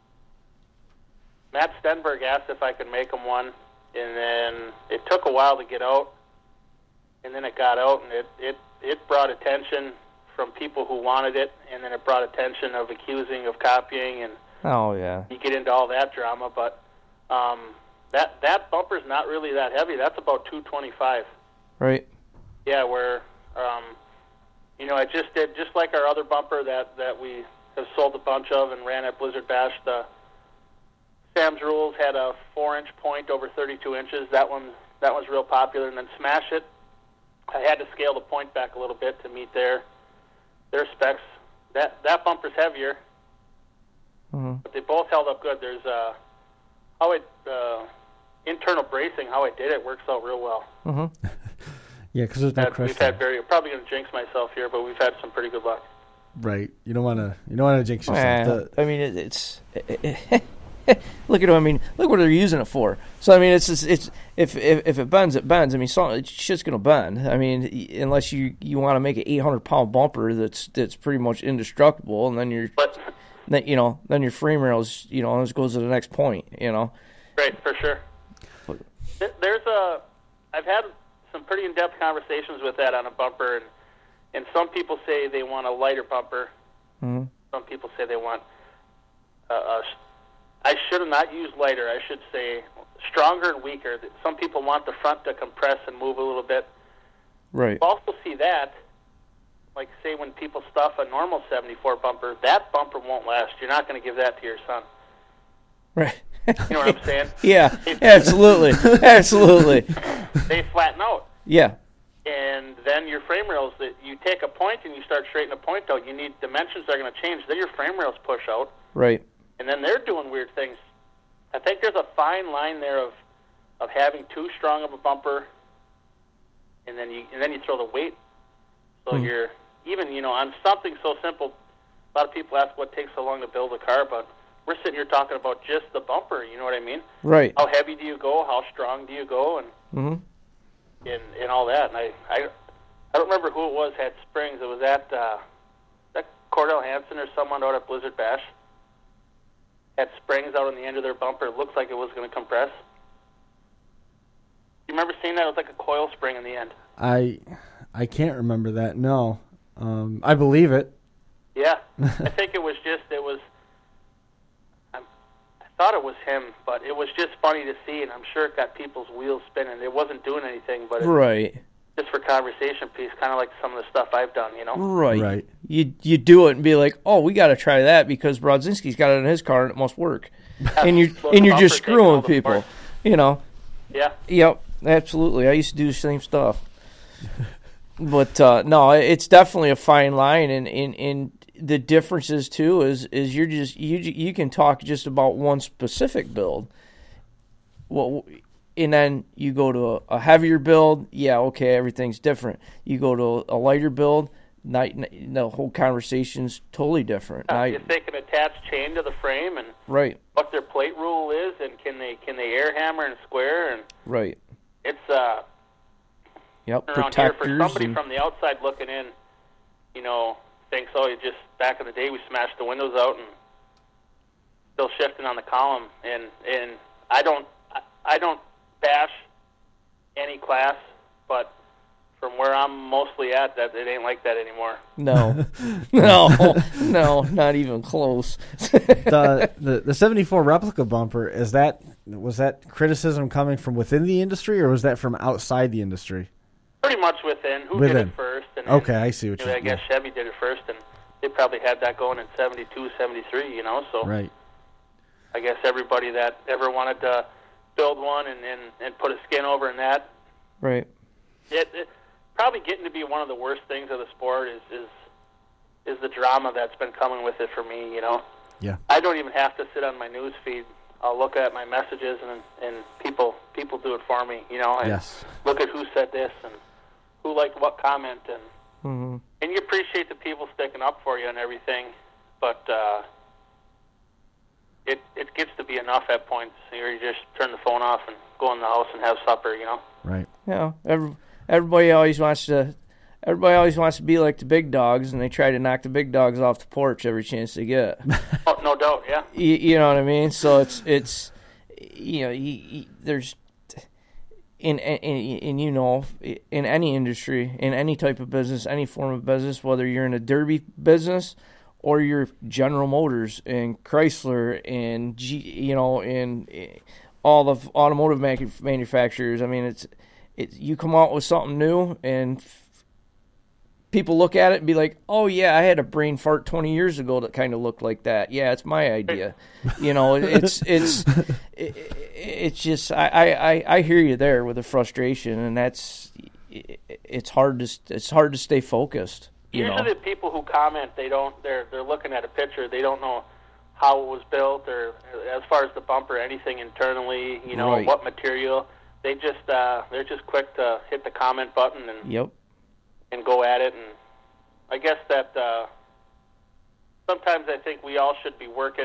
Matt Stenberg asked if I could make him one, and then it took a while to get out, and then it got out, and it, it, it brought attention from people who wanted it, and then it brought attention of accusing of copying, and Oh yeah. You get into all that drama, but um, that that bumper's not really that heavy. That's about two twenty-five. Right. Yeah, where um, you know, I just did just like our other bumper that that we have sold a bunch of and ran at Blizzard Bash. The Sam's Rules had a four-inch point over thirty-two inches. That one that one's real popular. And then Smash It, I had to scale the point back a little bit to meet their their specs. That that bumper's heavier, mm-hmm. but they both held up good. There's uh, how it uh, internal bracing, how I did it works out real well. Mm-hmm. Yeah, because there's no Had- crush. We've had very probably going to jinx myself here, but we've had some pretty good luck. Right. You don't want to. You don't want to jinx yourself. Eh, The- I mean, it, it's look at it. I mean, look what they're using it for. So I mean, it's just, it's if, if if it bends, it bends. I mean, so, it's shit's gonna bend. I mean, unless you, you want to make an eight hundred pound bumper that's that's pretty much indestructible, and then you're But then you know then your frame rails you know just goes to the next point. You know. right, for sure. There- There's a I've had some pretty in-depth conversations with that on a bumper, and and some people say they want a lighter bumper. Mm-hmm. Some people say they want a, a I should have not used lighter. I should say stronger and weaker. Some people want the front to compress and move a little bit. Right. You also see that, like say when people stuff a normal seventy-four bumper, that bumper won't last. You're not going to give that to your son. Right. You know what I'm saying? Yeah. Absolutely. Absolutely. They flatten out. Yeah. And then your frame rails, that you take a point and you start straightening a point out, you need dimensions that are going to change. Then your frame rails push out. Right. And then they're doing weird things. I think there's a fine line there of of having too strong of a bumper, and then you and then you throw the weight. So Hmm. you're even you know on something so simple. A lot of people ask what takes so long to build a car, but we're sitting here talking about just the bumper. You know what I mean? Right. How heavy do you go? How strong do you go? And Mm-hmm. and, and all that. And I, I I don't remember who it was had springs. It was at uh, that Cordell Hansen or someone out at Blizzard Bash. Had springs out on the end of their bumper. It looks like it was going to compress. You remember seeing that? It was like a coil spring in the end. I I can't remember that. No, um, I believe it. Yeah, I think it was just it was. I'm, I thought it was him, but it was just funny to see, and I'm sure it got people's wheels spinning. It wasn't doing anything, but it, Right. just for conversation piece, kind of like some of the stuff I've done. You know. Right. Right. You you do it and be like, oh, we got to try that because Brodzinski's got it in his car and it must work. And you're Well, and the you're just bumper taking all screwing the people. parts. You know. Yeah. Yep. Absolutely. I used to do the same stuff. But uh, no, it's definitely a fine line, and, and, and the differences too is is you're just you you can talk just about one specific build. Well, and then you go to a, a heavier build, yeah, okay, everything's different. You go to a, a lighter build, not, the whole conversation's totally different. Now, If they can attach chain to the frame and right, what their plate rule is, and can they can they air hammer and square, and right, it's uh yep, around here for protectors. somebody and- from the outside looking in, you know, thinks, oh, you just back in the day we smashed the windows out and still shifting on the column, and and I don't I, I don't bash any class, but from where I'm mostly at, that it ain't like that anymore. No, no, no, not even close. the, the the seventy-four replica bumper, is that was that criticism coming from within the industry, or was that from outside the industry? Pretty much within. Who Within. did it first? And then, Okay, I see what you you know, I guess Chevy did it first, and they probably had that going in seventy-two, seventy-three, you know, so right. I guess everybody that ever wanted to build one and, and, and put a skin over in that, Right. it, it probably getting to be one of the worst things of the sport is, is is the drama that's been coming with it for me, you know. Yeah. I don't even have to sit on my news feed. I'll look at my messages, and and people people do it for me, you know. I Yes. look at who said this and who liked what comment, and Mm-hmm. and you appreciate the people sticking up for you and everything, but uh, it it gets to be enough at points where you just turn the phone off and go in the house and have supper, you know. Right. Yeah, every, everybody always wants to. Everybody always wants to be like the big dogs, and they try to knock the big dogs off the porch every chance they get. Oh, no doubt, yeah. you, you know what I mean? So it's it's you know you, you, there's in, in in you know in any industry, in any type of business, any form of business, whether you're in a derby business or your General Motors and Chrysler and G, you know, and all the automotive manufacturers. I mean, it's it. You come out with something new, and people look at it and be like, "Oh yeah, I had a brain fart twenty years ago that kind of looked like that. Yeah, it's my idea." You know, it's it's it, it's just I, I I hear you there with the frustration, and that's it's hard to it's hard to stay focused. You Usually, know? the people who comment, they don't. They're they're looking at a picture. They don't know how it was built, or as far as the bumper, anything internally. You know, Right. what material. They just uh, they're just quick to hit the comment button and Yep. and go at it. And I guess that uh, sometimes I think we all should be working,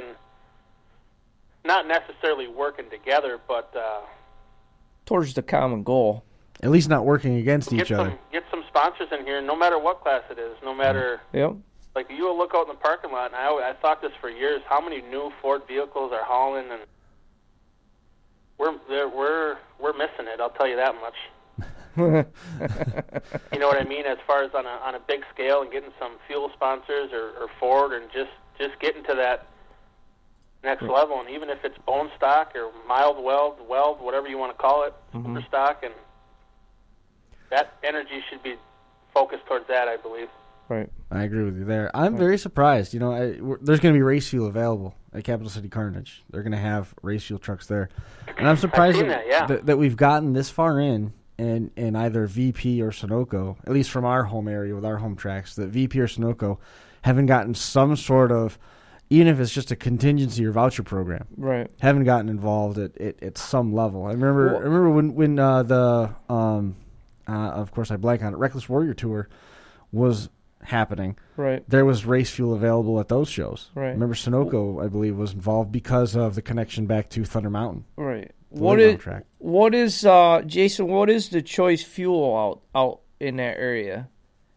not necessarily working together, but uh, Towards the common goal. At least not working against get each some other. get some sponsors in here, no matter what class it is, no matter. Yep. Like, you will look out in the parking lot, and I, always, I thought this for years, how many new Ford vehicles are hauling, and we're they're, we're we're missing it. I'll tell you that much. You know what I mean? As far as on a on a big scale, and getting some fuel sponsors or, or Ford, and just just getting to that next level. And even if it's bone stock or mild weld, weld, whatever you want to call it, super stock, and that energy should be focused towards that, I believe. Right. I agree with you there. I'm very surprised. You know, I, we're, there's going to be race fuel available at Capital City Carnage. They're going to have race fuel trucks there, and I'm surprised seen that, that, yeah. that, that we've gotten this far in, in in either V P or Sunoco, at least from our home area with our home tracks, that V P or Sunoco haven't gotten some sort of, even if it's just a contingency or voucher program, Right. haven't gotten involved at, at, at some level. I remember Well- I remember when when uh, the um, uh, of course I blank on it, Reckless Warrior Tour was happening. Right. There was race fuel available at those shows. Right. Remember Sunoco, I believe, was involved because of the connection back to Thunder Mountain. Right. the What Lindblom is track. what is uh Jason? What is the choice fuel out out in that area?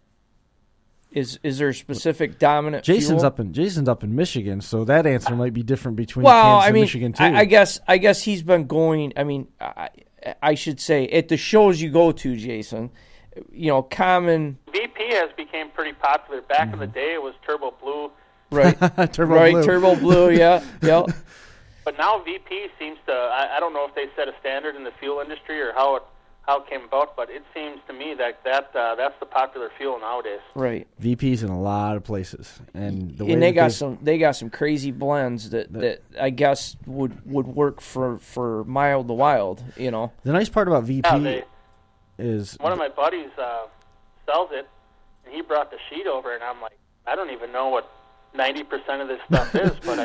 Is is there a specific dominant? Jason's fuel? up in Jason's up in Michigan, so that answer might be different between Well, Kansas I and mean, Michigan too. I, I guess I guess he's been going. I mean, I, I should say at the shows you go to, Jason. You know, common. V P has become pretty popular. Back Mm-hmm. in the day, it was Turbo Blue, Right. Turbo right. Blue. Turbo Blue. Yeah. Yeah. but now V P seems to. I, I don't know if they set a standard in the fuel industry or how it how it came about, but it seems to me that that uh, that's the popular fuel nowadays. Right. V P's in a lot of places, and the way And they that got they've- some. They got some crazy blends that, that I guess would, would work for, for mild to wild. You know. The nice part about V P Yeah, they, is one of my buddies uh, sells it, and he brought the sheet over, and I'm like, I don't even know what ninety percent of this stuff is, but I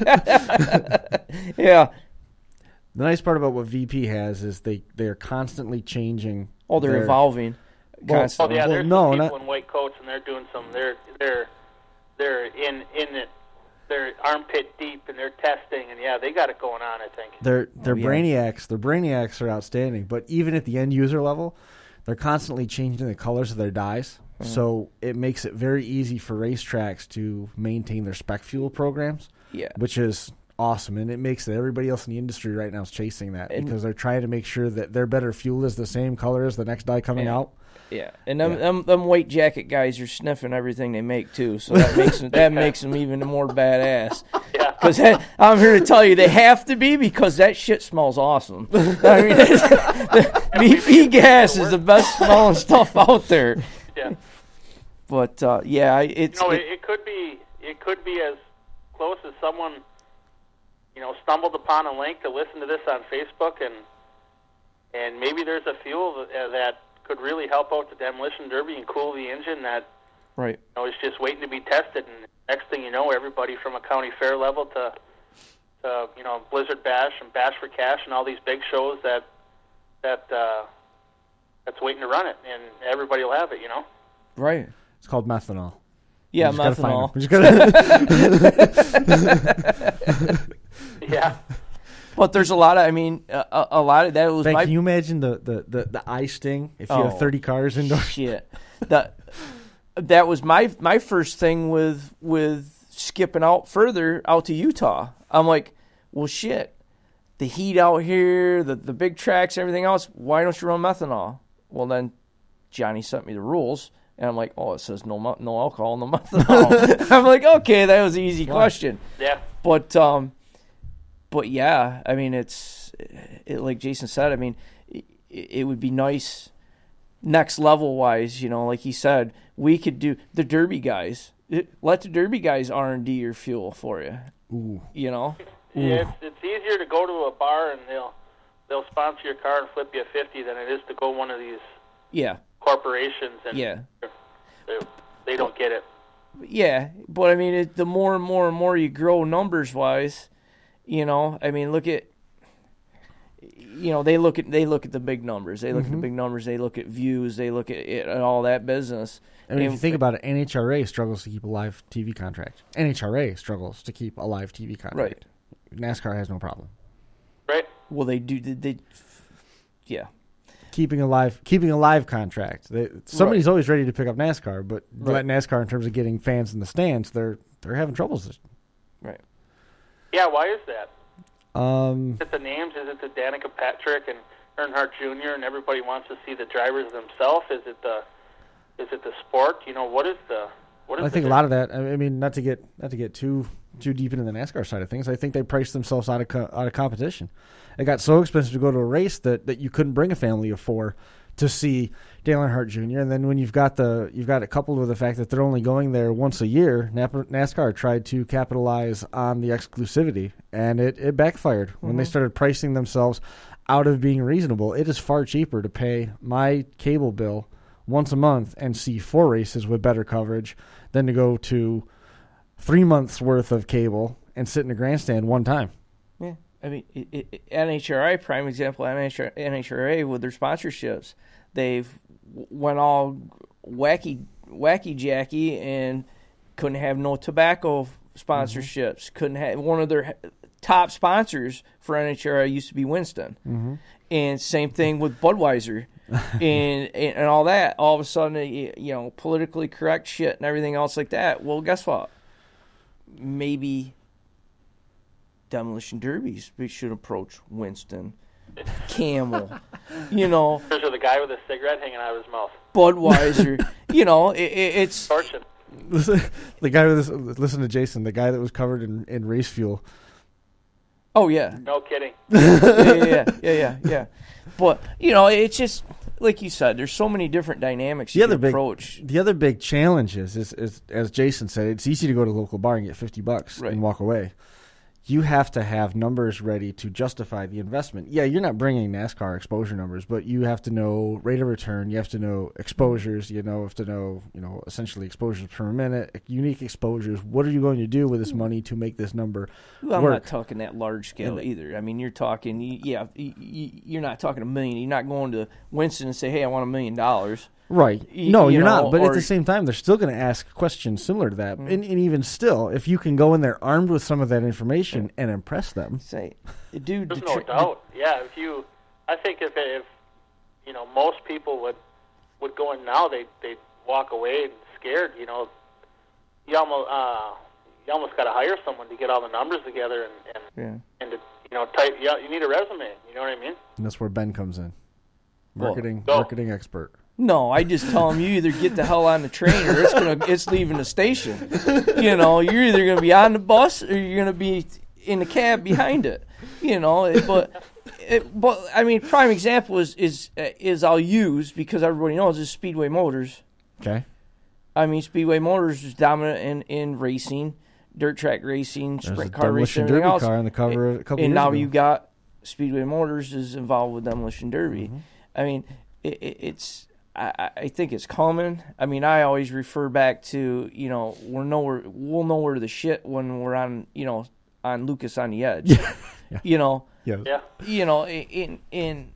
just, Yeah. the nice part about what V P has is they they are constantly changing. Oh, they're their- evolving. Well, oh Constantly. yeah, Well, there's no, some people not- in white coats, and they're doing some. They're they're they're in in it. They're armpit deep, and they're testing, and yeah, they got it going on. I think. They're they're Oh, yeah. brainiacs. Their brainiacs are outstanding, but even at the end user level, they're constantly changing the colors of their dyes. Mm-hmm. So it makes it very easy for racetracks to maintain their spec fuel programs, Yeah. which is awesome, and it makes it everybody else in the industry right now is chasing that And- because they're trying to make sure that their better fuel is the same color as the next dye coming Yeah. out. Yeah, and them, Yeah. them them white jacket guys are sniffing everything they make too, so that makes them, that makes them even more badass. Yeah. Because I'm here to tell you, they have to be because that shit smells awesome. I mean, the V P gas is the best smelling stuff out there. Yeah. But uh, yeah, I- it's You know, it- it, it could be it could be as close as someone, you know, stumbled upon a link to listen to this on Facebook, and and maybe there's a fuel that, uh, that could really help out the demolition derby and cool the engine that right. you know is just waiting to be tested. And next thing you know, everybody from a county fair level to to you know Blizzard Bash and Bash for Cash and all these big shows that that uh, that's waiting to run it, and everybody will have it. You know. Right. It's called methanol. Yeah, We just gotta find methanol. them. We just gotta- Yeah. But there's a lot of, I mean, a, a lot of that was Ben, my can you imagine the, the, the, the eye sting if you Oh. have thirty cars indoors? shit. That that was my my first thing with with skipping out further out to Utah. I'm like, well, shit. The heat out here, the the big tracks, everything else. Why don't you run methanol? Well, then Johnny sent me the rules, And I'm like, oh, it says no mo- no alcohol, no methanol. I'm like, okay, that was an easy question. Yeah. But um, but yeah, I mean, it's it, like Jason said. I mean, it, it would be nice, next level wise. You know, like he said, we could do the Derby guys. It, let the Derby guys R and D your fuel for you. Ooh. You know. Yeah, it's, it's easier to go to a bar and they'll they'll sponsor your car and flip you a fifty than it is to go one of these Yeah. corporations and Yeah. they, they don't get it. Yeah, but I mean, it, the more and more and more you grow numbers wise, you know, I mean, look at, you know, they look at they look at the big numbers. They look Mm-hmm. at the big numbers. They look at views. They look at, it, at all that business. I mean, if And- you think about it, N H R A struggles to keep a live T V contract. N H R A struggles to keep a live T V contract. Right. NASCAR has no problem Right? well, they do. They, they yeah, keeping a live keeping a live contract. They, somebody's always ready to pick up NASCAR, but Right. let NASCAR in terms of getting fans in the stands, they're they're having troubles. right. Yeah, why is that? Um, Is it the names? Is it the Danica Patrick and Earnhardt Junior and everybody wants to see the drivers themselves? Is it the is it the sport? You know, what is the what is I the think a lot of that. I mean, not to get not to get too too deep into the NASCAR side of things. I think they priced themselves out of co- out of competition. It got so expensive to go to a race that, that you couldn't bring a family of four to see Dale Earnhardt Junior And then when you've got the you've got it coupled with the fact that they're only going there once a year, NASCAR tried to capitalize on the exclusivity, and it, it backfired mm-hmm. when they started pricing themselves out of being reasonable. It is far cheaper to pay my cable bill once a month and see four races with better coverage than to go to three months worth of cable and sit in a grandstand one time. Yeah, I mean, it, it, N H R A, prime example, N H R A with their sponsorships, they've went all wacky, wacky jacky and couldn't have no tobacco sponsorships. Mm-hmm. Couldn't have one of their top sponsors for N H R A used to be Winston, mm-hmm. and same thing with Budweiser. and, and and all that. All of a sudden, you know, politically correct shit and everything else like that. Well, guess what? Maybe demolition derbies we should approach Winston, Camel, you know, There's the guy with a cigarette hanging out of his mouth. Budweiser. You know, it, it, it's Fortune. The guy with this, listen to Jason, the guy that was covered in, in race fuel. oh yeah, No kidding. yeah, yeah, yeah, yeah, yeah, yeah. But you know, it's just like you said. There's so many different dynamics The you other can big approach. the other big challenge is, is, is, as Jason said, it's easy to go to a local bar and get fifty bucks Right. and walk away. You have to have numbers ready to justify the investment. Yeah, you're not bringing NASCAR exposure numbers, but you have to know rate of return. You have to know exposures. You know, have to know, you know, essentially exposures per minute, unique exposures. What are you going to do with this money to make this number Well, I'm work? not talking that large scale either. I mean, you're talking, yeah, you're not talking a million. You're not going to Winston and say, "Hey, I want a million dollars." Right. Y- No, you you're know, not. But or- at the same time, they're still going to ask questions similar to that. Mm-hmm. And, and even still, if you can go in there armed with some of that information and impress them. Say, dude, There's the no tra- doubt. Yeah, if you, I think if if you know most people would would go in now, they they walk away and scared. You know, you almost uh, you almost got to hire someone to get all the numbers together and and, Yeah. and to, you know type. Yeah, you need a resume. You know what I mean? And that's where Ben comes in. Well, Marketing go. marketing expert. No, I just tell them you either get the hell on the train or it's gonna it's leaving the station. You know, you're either gonna be on the bus or you're gonna be in the cab behind it. You know, but it, but I mean, prime example is is is I'll use because everybody knows is Speedway Motors. Okay. I mean, Speedway Motors is dominant in, in racing, dirt track racing, There's sprint a car racing, Demolition everything Derby else. car on the cover a couple and years now ago. you got Speedway Motors is involved with Demolition Derby. Mm-hmm. I mean, it, it, it's I, I think it's common. I mean, I always refer back to you know we're nowhere we'll know where the shit when we're on you know on Lucas on the Edge. Yeah. Yeah. You know, Yeah. Yeah. you know in in.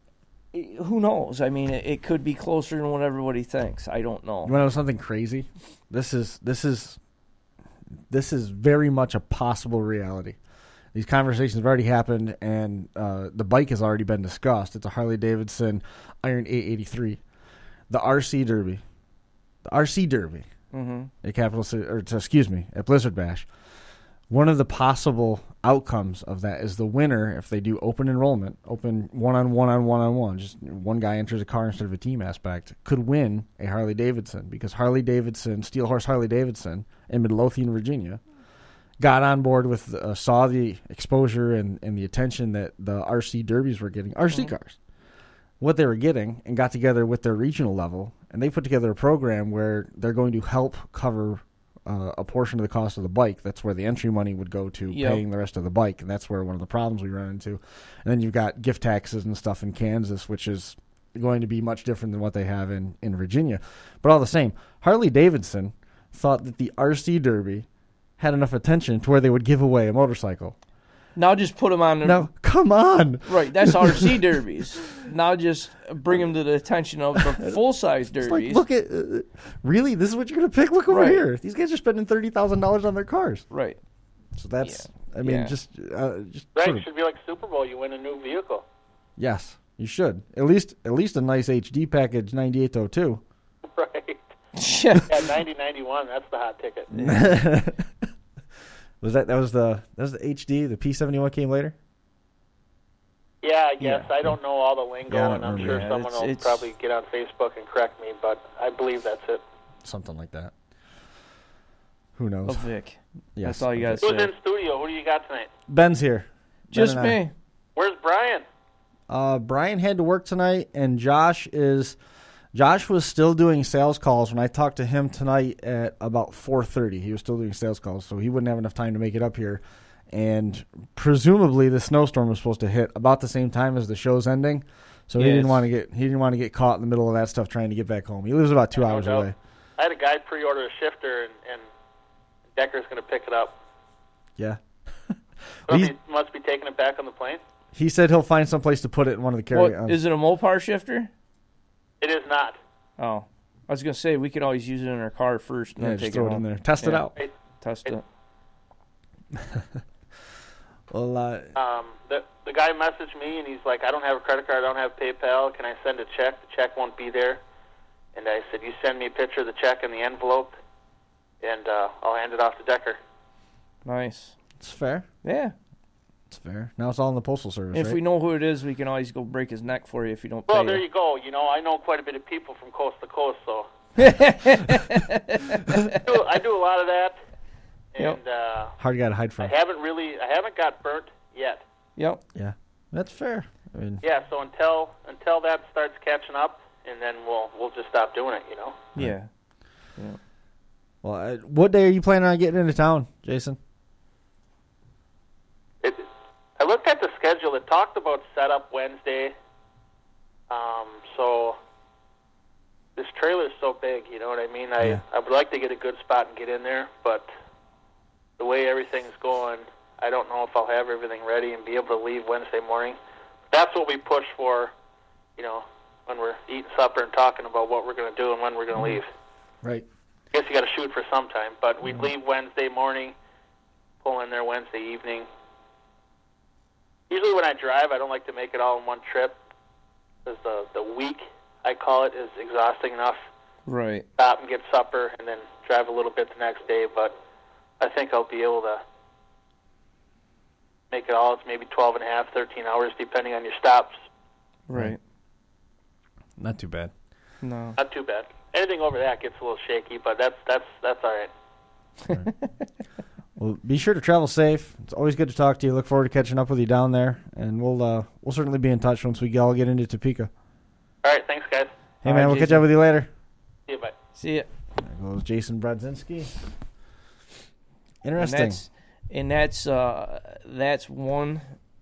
Who knows? I mean, it, it could be closer than what everybody thinks. I don't know. You want to know something crazy? This is this is this is very much a possible reality. These conversations have already happened, and uh, the bike has already been discussed. It's a Harley Davidson Iron eight eighty-three, the R C Derby, the R C Derby Mm-hmm. at Capital City, or excuse me, at Blizzard Bash. one of the possible outcomes of that is the winner, if they do open enrollment, open one-on-one on one-on-one, just one guy enters a car instead of a team aspect, could win a Harley-Davidson, because Harley-Davidson, Steel Horse Harley-Davidson in Midlothian, Virginia, got on board with, uh, saw the exposure and, and the attention that the R C derbies were getting, R C mm-hmm. cars, what they were getting, and got together with their regional level, and they put together a program where they're going to help cover uh, a portion of the cost of the bike. That's where the entry money would go to yep. paying the rest of the bike, and that's where one of the problems we run into. And then you've got gift taxes and stuff in Kansas, which is going to be much different than what they have in, in Virginia. But all the same, Harley-Davidson thought that the R C Derby had enough attention to where they would give away a motorcycle. Now just put them on. The, now, come on. Right, that's R C derbies. Now just bring them to the attention of the full-size derbies. Like, look at, uh, really? This is what you're going to pick? Look over right. here. These guys are spending thirty thousand dollars on their cars. Right. So that's, yeah. I mean, yeah. just... Uh, just right, sort of, it should be like Super Bowl. You win a new vehicle. Yes, you should. At least at least a nice H D package ninety-eight oh two. Right. yeah, ninety ninety-one, that's the hot ticket. Yeah. Was that that was the that was the H D? The P seventy-one came later. Yeah, I guess yeah. I don't know all the lingo, yeah, and I'm remember. sure yeah, someone it's, will it's... probably get on Facebook and correct me, but I believe that's it. Something like that. Who knows? Oh, Vic. Yes. That's all you got to say. Who's in studio? Who do you got tonight? Ben's here. Just ben me. Where's Brian? Uh, Brian had to work tonight, and Josh is. Josh was still doing sales calls when I talked to him tonight at about four thirty. He was still doing sales calls, so he wouldn't have enough time to make it up here. And presumably the snowstorm was supposed to hit about the same time as the show's ending, so yes. he didn't want to get he didn't want to get caught in the middle of that stuff trying to get back home. He lives about two hours no away. I had a guy pre-order a shifter, and, and Decker's going to pick it up. Yeah. So he must be taking it back on the plane? He said he'll find some place to put it in one of the carry-ons. Is it a Mopar shifter? It is not. Oh, I was gonna say we could always use it in our car first. And yeah, then just take throw it, it in there. Test yeah. it out. It, Test it. it. well, uh, um, the the guy messaged me and he's like, "I don't have a credit card. I don't have PayPal. Can I send a check? The check won't be there." And I said, "You send me a picture of the check in the envelope, and uh, I'll hand it off to Decker." Nice. It's fair. Yeah. It's fair. Now it's all in the Postal Service, If right? we know who it is, we can always go break his neck for you if you don't well, pay there it. you go. You know, I know quite a bit of people from coast to coast, so yep. I, do, I do a lot of that. And Yep. uh, hard guy to hide from. I haven't really, I haven't got burnt yet. Yep. Yeah, that's fair. I mean, yeah. So until until that starts catching up, and then we'll we'll just stop doing it. You know. Yeah. Yeah. Well, uh, what day are you planning on getting into town, Jason? It, I looked at the schedule. It talked about setup Wednesday. Um, so this trailer's so big, you know what I mean? I, Yeah. I would like to get a good spot and get in there, but the way everything's going, I don't know if I'll have everything ready and be able to leave Wednesday morning. That's what we push for, you know, when we're eating supper and talking about what we're going to do and when we're going to leave. Right. I guess you got to shoot for some time, but we'd leave Wednesday morning, pull in there Wednesday evening. Usually when I drive, I don't like to make it all in one trip, because the, the week, I call it, is exhausting enough. Right. Stop and get supper, and then drive a little bit the next day, but I think I'll be able to make it all. It's maybe twelve and a half, thirteen hours, depending on your stops. Right. Not too bad. No. Not too bad. Anything over that gets a little shaky, but that's that's that's all right. All right. Well, be sure to travel safe. It's always good to talk to you. Look forward to catching up with you down there, and we'll uh, we'll certainly be in touch once we all get into Topeka. All right, thanks, guys. Hey, All man, right, we'll Jason. catch up with you later. See you, bye. See ya. There goes Jason Brodzinski. And Interesting. that's and that's uh that's one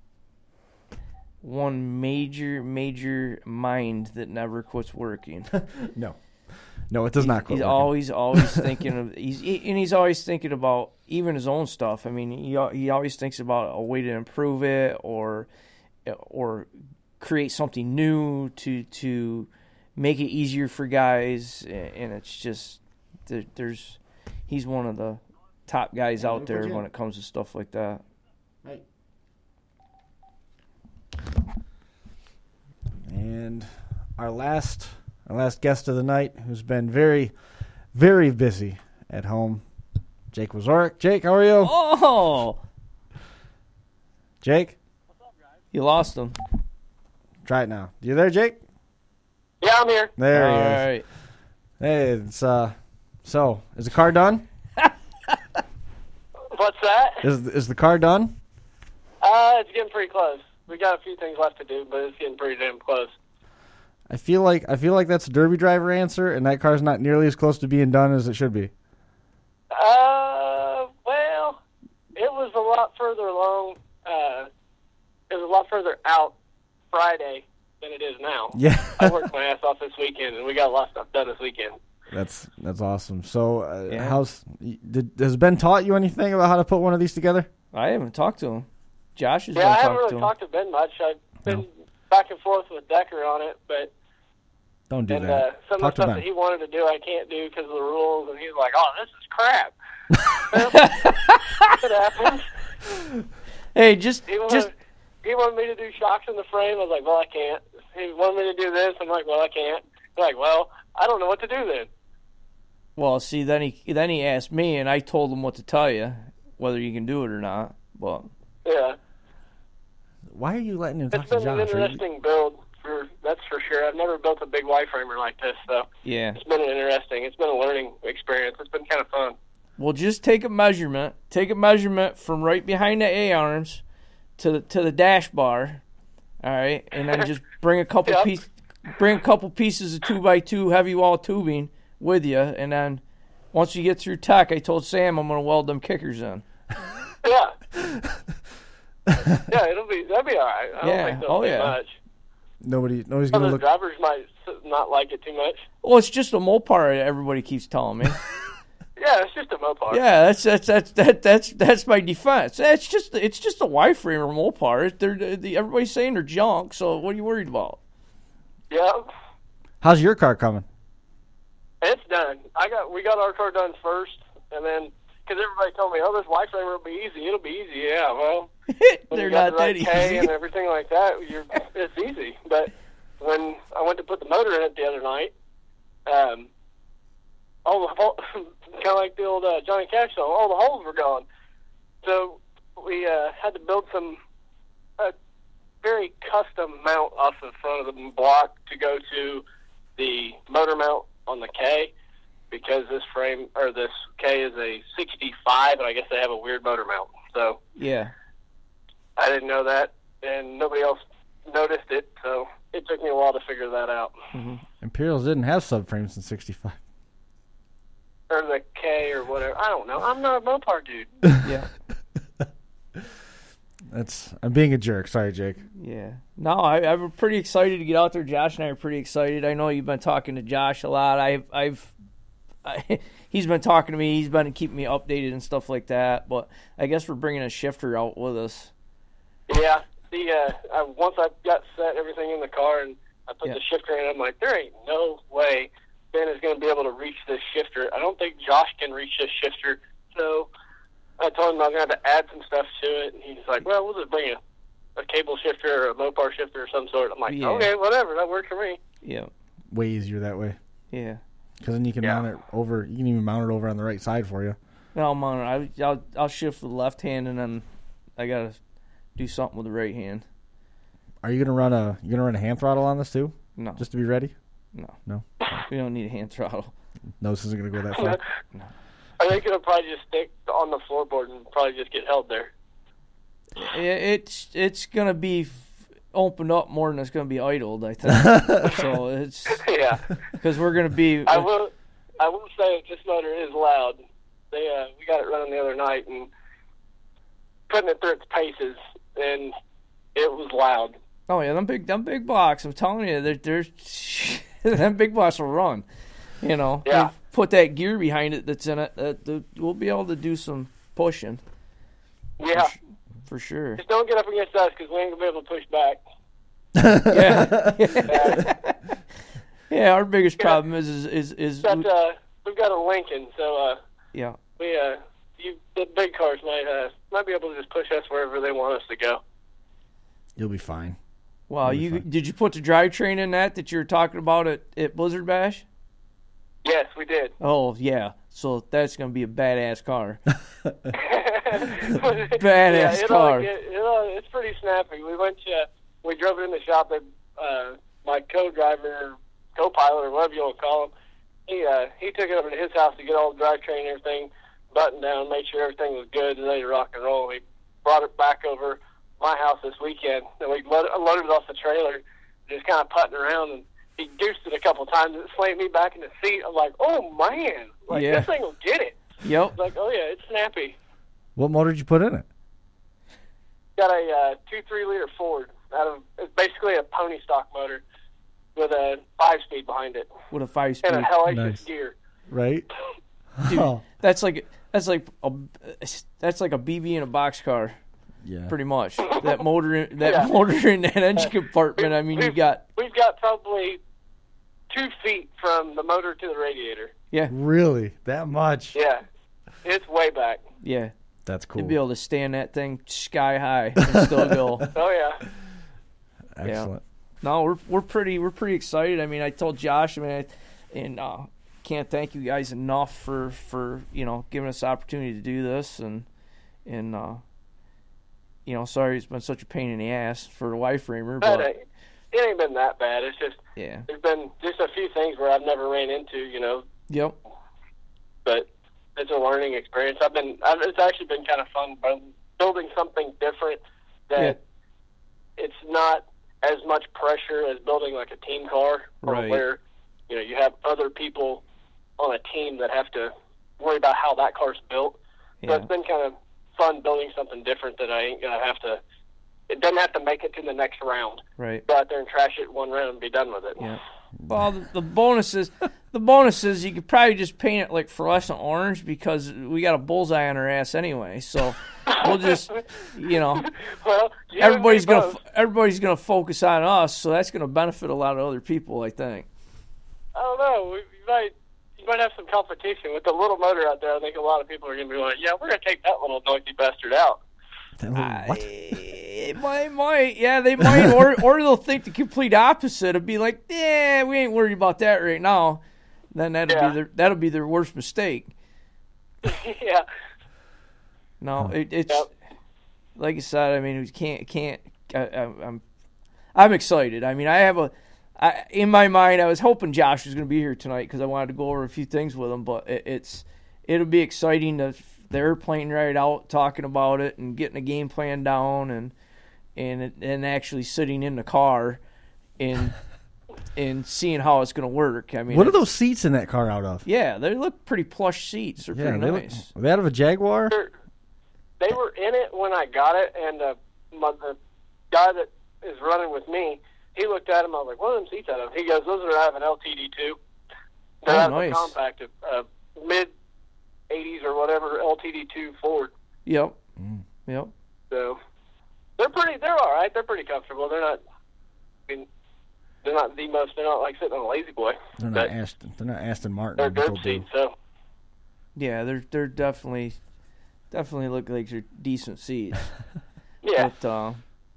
one major major mind that never quits working. no, no, it does not. Quit He's working. always always thinking of he's he, and he's always thinking about even his own stuff. I mean, he he always thinks about a way to improve it or or create something new to to make it easier for guys. And it's just there, there's he's one of the top guys Yeah, out there you. when it comes to stuff like that. Right. And our last our last guest of the night, who's been very, very busy at home, Jake Wazorek. Jake, how are you? Oh, Jake, you lost him. try it now. You there, Jake? Yeah, I'm here. There All he is. right. Hey, it's uh. So, is the car done? What's that? Is is the car done? Uh, it's getting pretty close. We got a few things left to do, but it's getting pretty damn close. I feel like I feel like that's a Derby driver answer, and that car's not nearly as close to being done as it should be. Uh, well, it was a lot further along. Uh, it was a lot further out Friday than it is now. Yeah, I worked my ass off this weekend, and we got a lot of stuff done this weekend. that's that's awesome. So, uh, Yeah. how's did has Ben taught you anything about how to put one of these together? I haven't talked to him. Josh has Yeah, been I haven't talking really to him. talked to Ben much. I've been No. back and forth with Decker on it, but Don't do and uh, that. some Talk of to the stuff Ben. that he wanted to do, I can't do because of the rules, and he's like, "Oh, this is crap." It happens. Hey, just He wanted, just he wanted me to do shocks in the frame. I was like, "Well, I can't." He wanted me to do this. I'm like, "Well, I can't." He's like, "Well, I don't know what to do then." well, see, then he then he asked me, and I told him what to tell you, whether you can do it or not. But Yeah, Why are you letting him talk it's to been an Josh? Are you- interesting build. For that's for sure. I've never built a big Y-framer like this, so yeah, it's been an interesting. It's been a learning experience. It's been kind of fun. well, just take a measurement. Take a measurement from right behind the A arms to the, to the dash bar. All right, and then just bring a couple Yep. piece, bring a couple pieces of two by two heavy wall tubing with you, and then once you get through tech, I told Sam I'm gonna weld them kickers in. Yeah. Yeah, it'll be that'll be all right. I don't Yeah. think that'll Oh, be yeah. much. Nobody, nobody's Some gonna of the look. drivers might s- not like it too much. Well, it's just a Mopar. Everybody keeps telling me. Yeah, it's just a Mopar. Yeah, that's that's that's that, that's that's my defense. It's just it's just a Y-frame or Mopar. They're, they, everybody's saying they're junk. So what are you worried about? Yeah. How's your car coming? It's done. I got we got our car done first, and then because everybody told me, "Oh, this Y-frame will be easy. It'll be easy." Yeah, well, when They're you got not the right that K easy. and everything like that, you're it's easy. But when I went to put the motor in it the other night, um, all the hole, kind of like the old uh, Johnny Cash song, all the holes were gone. So we uh, had to build some a very custom mount off the front of the block to go to the motor mount on the K, because this frame or this K is a sixty-five, and I guess they have a weird motor mount. So Yeah. I didn't know that, and nobody else noticed it. So it took me a while to figure that out. Imperials didn't have subframes in sixty-five. Or the K or whatever. I don't know. I'm not a Mopar dude. Yeah. That's I'm being a jerk. Sorry, Jake. Yeah. No, I, I'm pretty excited to get out there. Josh and I are pretty excited. I know you've been talking to Josh a lot. I've, I've, I, he's been talking to me. He's been keeping me updated and stuff like that. But I guess we're bringing a shifter out with us. Yeah. The uh, I, once I got set everything in the car and I put Yeah. the shifter in, I'm like, there ain't no way Ben is going to be able to reach this shifter. I don't think Josh can reach this shifter. So I told him I was going to have to add some stuff to it. And he's like, well, we'll just bring a, a cable shifter or a Mopar shifter of some sort. I'm like, Yeah. okay, whatever. That works for me. Yeah. Way easier that way. Yeah. Because then you can Yeah. mount it over. You can even mount it over on the right side for you. No, I'm on it. I, I'll, I'll shift with the left hand, and then I got to do something with the right hand. Are you gonna run a? You gonna run a hand throttle on this too, No. just to be ready? No. No. We don't need a hand throttle. No, this isn't gonna go that far. I think it'll probably just stick on the floorboard and probably just get held there. It, it's it's going to be f- opened up more than it's going to be idled, I think. So it's Yeah. because we're going to be. I will. I will say this motor is loud. They uh, we got it running the other night and putting it through its paces, and it was loud. Oh yeah, them big them big blocks. I'm telling you, they're, they're them big blocks will run. You know, Yeah. They put that gear behind it that's in it. That, that we'll be able to do some pushing Yeah. for sure. Just don't get up against us because we ain't gonna be able to push back. Yeah. Yeah, our biggest problem is is is, is But uh, we've got a Lincoln, so uh, yeah. we uh, you the big cars might uh, might be able to just push us wherever they want us to go. You'll be fine. Wow, That'll be you fun. did you put the drivetrain in that that you were talking about at, at Blizzard Bash? Yes, we did. Oh yeah. So that's going to be a badass car. Badass Badass yeah, car. It, it, it's pretty snappy. We went to, we drove it in the shop. And, uh, my co-driver, co-pilot, or whatever you want to call him, he uh, he took it over to his house to get all the drivetrain and everything buttoned down, made sure everything was good and ready to rock and roll. He brought it back over my house this weekend, and we loaded, loaded it off the trailer, just kind of putting around, and he goosed it a couple times, and it slammed me back in the seat. I'm like, oh, man, like, Yeah. this thing will get it. Yep. Like, oh, yeah, it's snappy. What motor did you put in it? Got a uh, two three-liter Ford. Out of, it's basically a pony stock motor with a five-speed behind it With a five speed. and a hellacious Nice. gear. Right? Dude, Oh. that's like that's like a that's like a B B in a boxcar, Yeah. pretty much. That motor, in, that Yeah. motor in that engine compartment. I mean, you We've- got We've got probably two feet from the motor to the radiator. yeah, Really? That much? Yeah, it's way back. yeah. That's cool. You'd be able to stand that thing sky high and still go. Oh yeah. Excellent. No, we're we're pretty we're pretty excited. I mean, I told Josh, I mean, I, and uh, can't thank you guys enough for, for you know giving us the opportunity to do this, and and uh, you know, sorry it's been such a pain in the ass for the wife framer, But but uh, it ain't been that bad. It's just yeah, there's been just a few things where I've never ran into, you know. yep, But it's a learning experience. I've been. I've, it's actually been kind of fun bu- building something different that Yeah. it's not as much pressure as building like a team car, or Right. where you know you have other people on a team that have to worry about how that car's built. So yeah, it's been kind of fun building something different that I ain't gonna have to. It doesn't have to make it to the next round. right, Go out there and trash it one round and be done with it. yeah. Well, the, the bonuses, the bonuses, you could probably just paint it like fluorescent orange because we got a bullseye on our ass anyway. So we'll just, you know, Well, you everybody's and me gonna both. everybody's gonna focus on us, so that's gonna benefit a lot of other people, I think. I don't know. We, you might you might have some competition with the little motor out there. I think a lot of people are going to be like, "Yeah, we're going to take that little noisy bastard out." That little- what? It might, might, yeah, they might, or or they'll think the complete opposite and be like, yeah, we ain't worried about that right now. Then that'll Yeah. be their that'll be their worst mistake. Yeah. No, it, it's Yep. like I said. I mean, we can't can't. I, I, I'm I'm excited. I mean, I have a. I, in my mind, I was hoping Josh was going to be here tonight because I wanted to go over a few things with him. But it, it's it'll be exciting to the airplane ride out, talking about it, and getting a game plan down, and and and actually sitting in the car, and and seeing how it's going to work. I mean, What are it's- those seats in that car out of? Yeah, they look pretty plush seats. They're Yeah, pretty they look, nice. are they out of a Jaguar? They're- They were in it when I got it, and uh, my, the guy that is running with me, he looked at him. I was like, "What are them seats out of?" He goes, "Those are out of an L T D two. They're Oh, out of nice. a compact, uh, mid eighties or whatever L T D two Ford." Yep. Mm. Yep. So they're pretty. They're all right. They're pretty comfortable. They're not. I mean, they're not the most. They're not like sitting on a lazy boy. They're But not Aston. They're not Aston Martin. They're but they'll dirt do. seats. So Yeah, they're they're definitely definitely look like they're decent seats. yeah, But uh,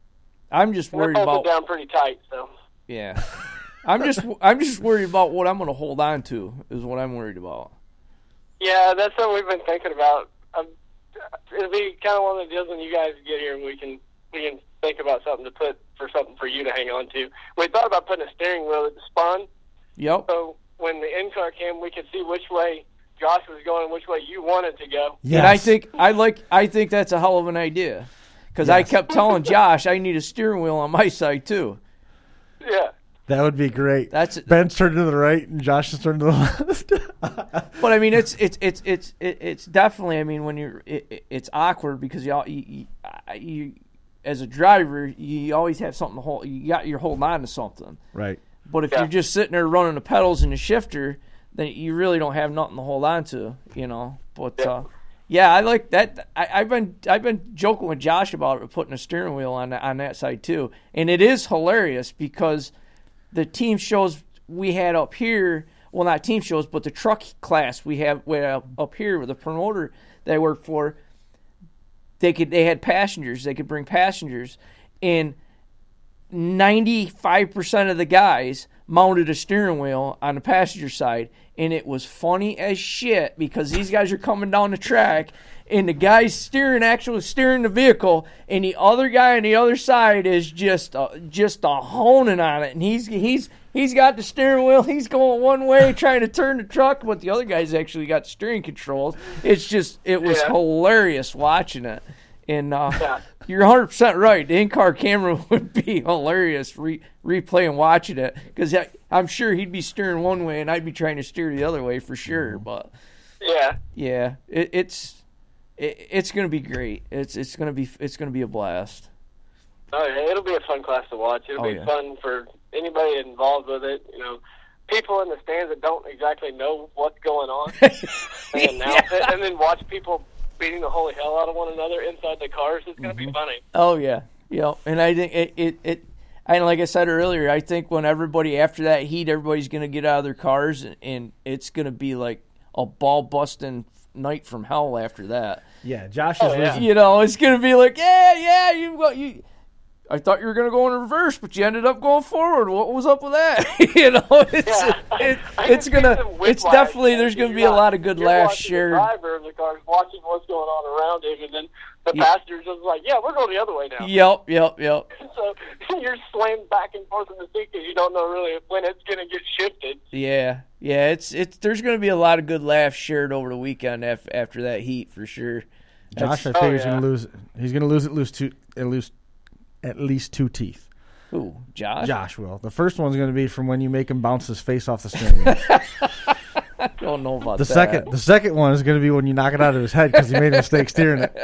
I'm just they're worried bolted about down pretty tight. So yeah. I'm just I'm just worried about what I'm going to hold on to is what I'm worried about. yeah, that's what we've been thinking about. Um, it'll be kind of one of the deals when you guys get here. We can we can think about something to put for something for you to hang on to. We thought about putting a steering wheel at the spun, Yep. so when the in car came, we could see which way Josh was going and which way you wanted to go. Yes. And I think I like I think that's a hell of an idea. Cuz I Yes. kept telling Josh I need a steering wheel on my side too. Yeah. that would be great. That's Ben's turned to the right and Josh is turned to the left. But I mean, it's it's it's it's it- it's definitely. I mean, when you're, it, it- it's awkward because you, you, you, you, as a driver, you always have something to hold. You got you're holding on to something. Right. But if Yeah. you're just sitting there running the pedals and the shifter, then you really don't have nothing to hold on to. You know. But Yeah. uh, yeah, I like that. I, I've been I've been joking with Josh about it, putting a steering wheel on that, on that side too, and it is hilarious because the team shows we had up here. Well, not team shows, but the truck class we have we have up here with the promoter that I work for. They could they had passengers. They could bring passengers, and ninety-five percent of the guys mounted a steering wheel on the passenger side, and it was funny as shit because these guys are coming down the track, and the guy's steering actually steering the vehicle, and the other guy on the other side is just uh, just a honing on it, and he's he's he's got the steering wheel, he's going one way trying to turn the truck, but the other guy's actually got steering controls. It's just it was Yeah. hilarious watching it, and uh, Yeah. you're one hundred percent right. The in-car camera would be hilarious re- replaying watching it because I'm sure he'd be steering one way and I'd be trying to steer the other way for sure. But Yeah. yeah, it, it's it, it's gonna be great. It's it's gonna be it's gonna be a blast. Oh, yeah, it'll be a fun class to watch. It'll Oh, be yeah. fun for anybody involved with it. You know, people in the stands that don't exactly know what's going on, they announce it, and then watch people beating the holy hell out of one another inside the cars. It's going to be funny. Oh yeah, yeah. And I think it it. it and like I said earlier, I think when everybody after that heat, everybody's gonna get out of their cars, and, and it's gonna be like a ball busting night from hell after that. Yeah, Josh is Oh, yeah. losing. You know, it's gonna be like, yeah, yeah, you go, you. I thought you were gonna go in reverse, but you ended up going forward. What was up with that? you know, it's Yeah. it, I can it's see gonna, some it's whiplash, definitely man, there's gonna because be you're a lot of good you're laughs watching shared. The driver of the car is watching what's going on around him, and then the Yeah. passenger's just like, "Yeah, we're going the other way now." Yep, yep, yep. So you're slammed back and forth in the seat because you don't know really when it's going to get shifted. Yeah, yeah. It's it's there's gonna be a lot of good laughs shared over the weekend af- after that heat for sure. Josh, I That's- figure Oh, he's yeah. gonna lose. He's gonna lose at least two, at least, at least two teeth. Ooh, Josh. Josh will. The first one's gonna be from when you make him bounce his face off the steering wheel. I don't know about The that. second, the second one is gonna be when you knock it out of his head because he made a mistake steering it.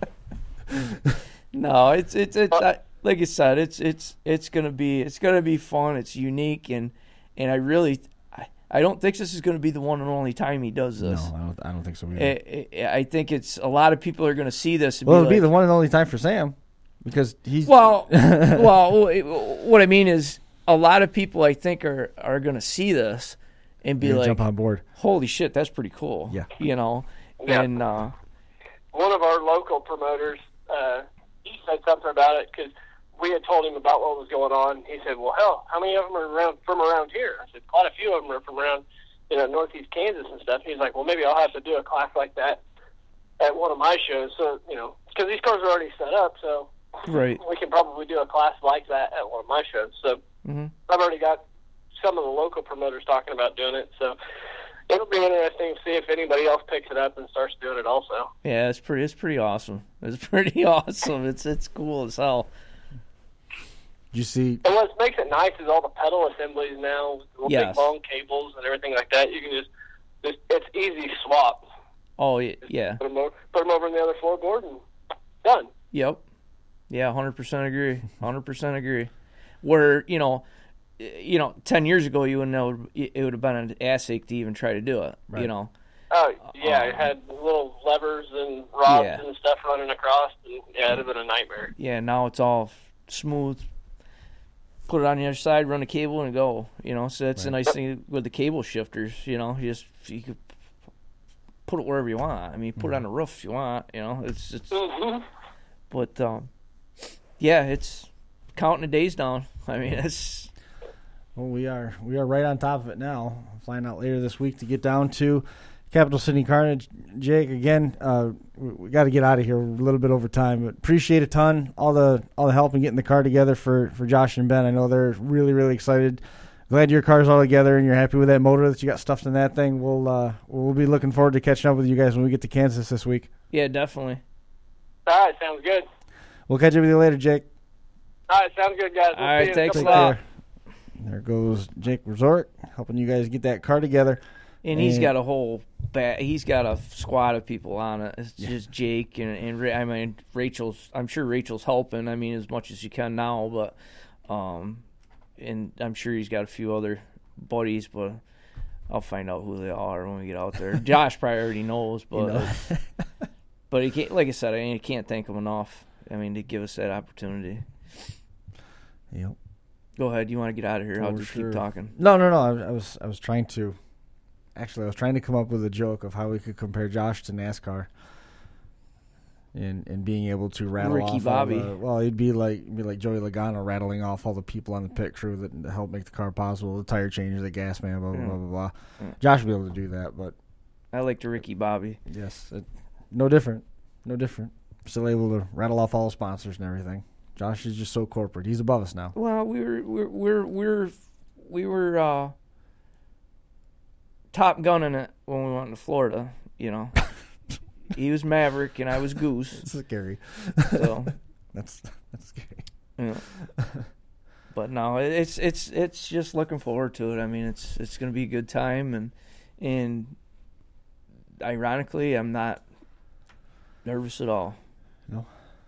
No, it's it's it's I, like I said, it's it's it's gonna be it's gonna be fun. It's unique, and and I really I, I don't think this is gonna be the one and only time he does No, this. I don't. I don't think so either. I, I, I think it's a lot of people are gonna see this. And well, be it'll be like, the one and only time for Sam because he's Well, well, it- what I mean is, a lot of people I think are are gonna see this and be gonna like, jump on board. "Holy shit, that's pretty cool!" Yeah. you know, Yeah. and uh, One of our local promoters, uh, he said something about it because we had told him about what was going on. He said, "Well, hell, how many of them are around from around here?" I said, "Quite a few of them are from around, you know, northeast Kansas and stuff." He's like, "Well, maybe I'll have to do a class like that at one of my shows." So, you know, because these cars are already set up, so right, we can probably do a class like that at one of my shows. So hmm I've already got some of the local promoters talking about doing it. So it'll be interesting to see if anybody else picks it up and starts doing it also. yeah, it's pretty, it's pretty awesome. It's pretty awesome. It's it's cool as hell. You see, And what makes it nice is all the pedal assemblies now, with the Yes. big long cables and everything like that. You can just, just it's easy swap. Oh yeah, yeah, Put them over, put 'em over in the other floorboard and done. yep, yeah, hundred percent agree, hundred percent agree. Where you know, you know, ten years ago you would know it would have been an ass ache to even try to do it. Right. You know, Oh yeah, Um, it had little levers and rods Yeah. and stuff running across, and yeah, it'd have been a nightmare. yeah, now it's all smooth. Put it on the other side, run the cable, and go. You know, so that's the Right. nice thing with the cable shifters. You know, you just you could put it wherever you want. I mean, put it on the roof if you want. You know, it's it's. Mm-hmm. But um, yeah, it's counting the days down. I mean, it's well, we are we are right on top of it now. Flying out later this week to get down to Capital City Carnage. Jake, again, uh, we, we got to get out of here. We're a little bit over time, but appreciate a ton all the all the help in getting the car together for, for Josh and Ben. I know they're really really excited. Glad your car's all together and you're happy with that motor that you got stuffed in that thing. We'll uh, we'll be looking forward to catching up with you guys when we get to Kansas this week. yeah, definitely. All right, sounds good. We'll catch up with you later, Jake. All right, sounds good, guys. We'll All right, see you in a thanks a couple lot. days. There goes Jake Resort helping you guys get that car together. And he's And- got a whole ba- he's got a squad of people on it. It's just Jake and and Ra- I mean Rachel's. I'm sure Rachel's helping. I mean as much as she can now, but um, and I'm sure he's got a few other buddies, but I'll find out who they are when we get out there. Josh probably already knows, but You know. but he can't. Like I said, I, mean, I can't thank him enough. I mean to give us that opportunity. Yep. Go ahead. You want to get out of here? I'll For just sure. keep talking. No, no, no. I, I was, I was trying to. Actually, I was trying to come up with a joke of how we could compare Josh to NASCAR. And, and being able to rattle Ricky off Bobby. All the, well, it'd be like it'd be like Joey Logano rattling off all the people on the pit crew that help make the car possible, the tire changer, the gas man, blah blah Yeah. blah blah blah. Yeah. Josh would be able to do that, but I like the Ricky Bobby. yes, it, no different, no different. Still able to rattle off all the sponsors and everything. Josh is just so corporate. He's above us now. Well, we were we're we're, we're we were uh, top gunning it when we went to Florida. You know, he was Maverick and I was Goose. It's scary. So that's that's scary. you know. But no, it's it's it's just looking forward to it. I mean, it's it's going to be a good time, and and ironically, I'm not nervous at all. No.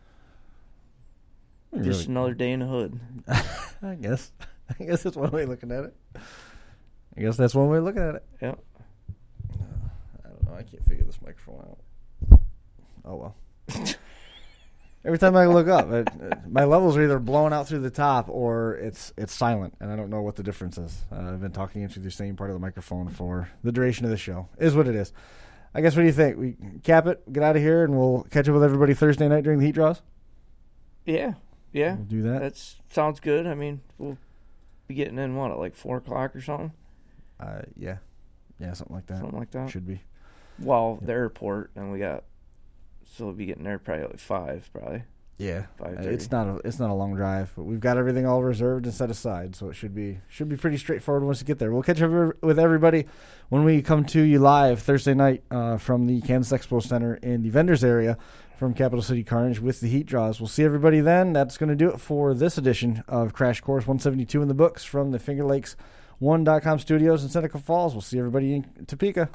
Just Really? another day in the hood. I guess. I guess that's one way of looking at it. I guess that's one way of looking at it. Yep. I don't know. I can't figure this microphone out. Oh, well. Every time I look up, it, it, my levels are either blowing out through the top or it's it's silent, and I don't know what the difference is. Uh, I've been talking into the same part of the microphone for the duration of the show. Is what it is. I guess, what do you think? We cap it, get out of here, and we'll catch up with everybody Thursday night during the heat draws? Yeah. Yeah. We'll do that. That sounds good. I mean, we'll be getting in, what, at like four o'clock or something? Uh, yeah. Yeah, something like that. Something like that. Should be. Well, Yeah. the airport, and we got, so we'll be getting there probably like five, probably. Yeah, five uh, thirty. it's not a it's not a long drive, but we've got everything all reserved and set aside, so it should be should be pretty straightforward once you get there. We'll catch up with everybody when we come to you live Thursday night uh, from the Kansas Expo Center in the vendors area from Capital City Carnage with the heat draws. We'll see everybody then. That's going to do it for this edition of Crash Course one seventy-two in the books from the Finger Lakes one dot com studios in Seneca Falls. We'll see everybody in Topeka.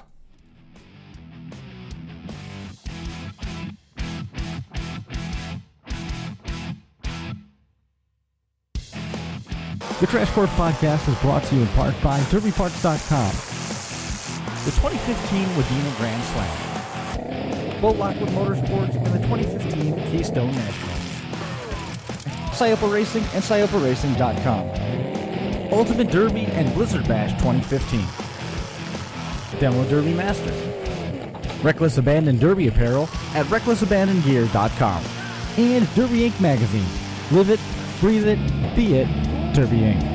The Crash Course Podcast is brought to you in part by Derby Parts dot com. The twenty fifteen Wadena Grand Slam. Boat Lockwood Motorsports and the twenty fifteen Keystone National. Syopa Racing and Syopa Racing dot com. Ultimate Derby and Blizzard Bash twenty fifteen. Demo Derby Masters. Reckless Abandon Derby Apparel at Reckless Abandon Gear dot com. And Derby Inc Magazine. Live it, breathe it, be it, Derby Incorporated.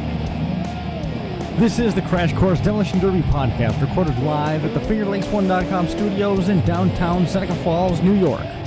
This is the Crash Course Demolition Derby podcast, recorded live at the Finger Lakes one dot com studios in downtown Seneca Falls, New York.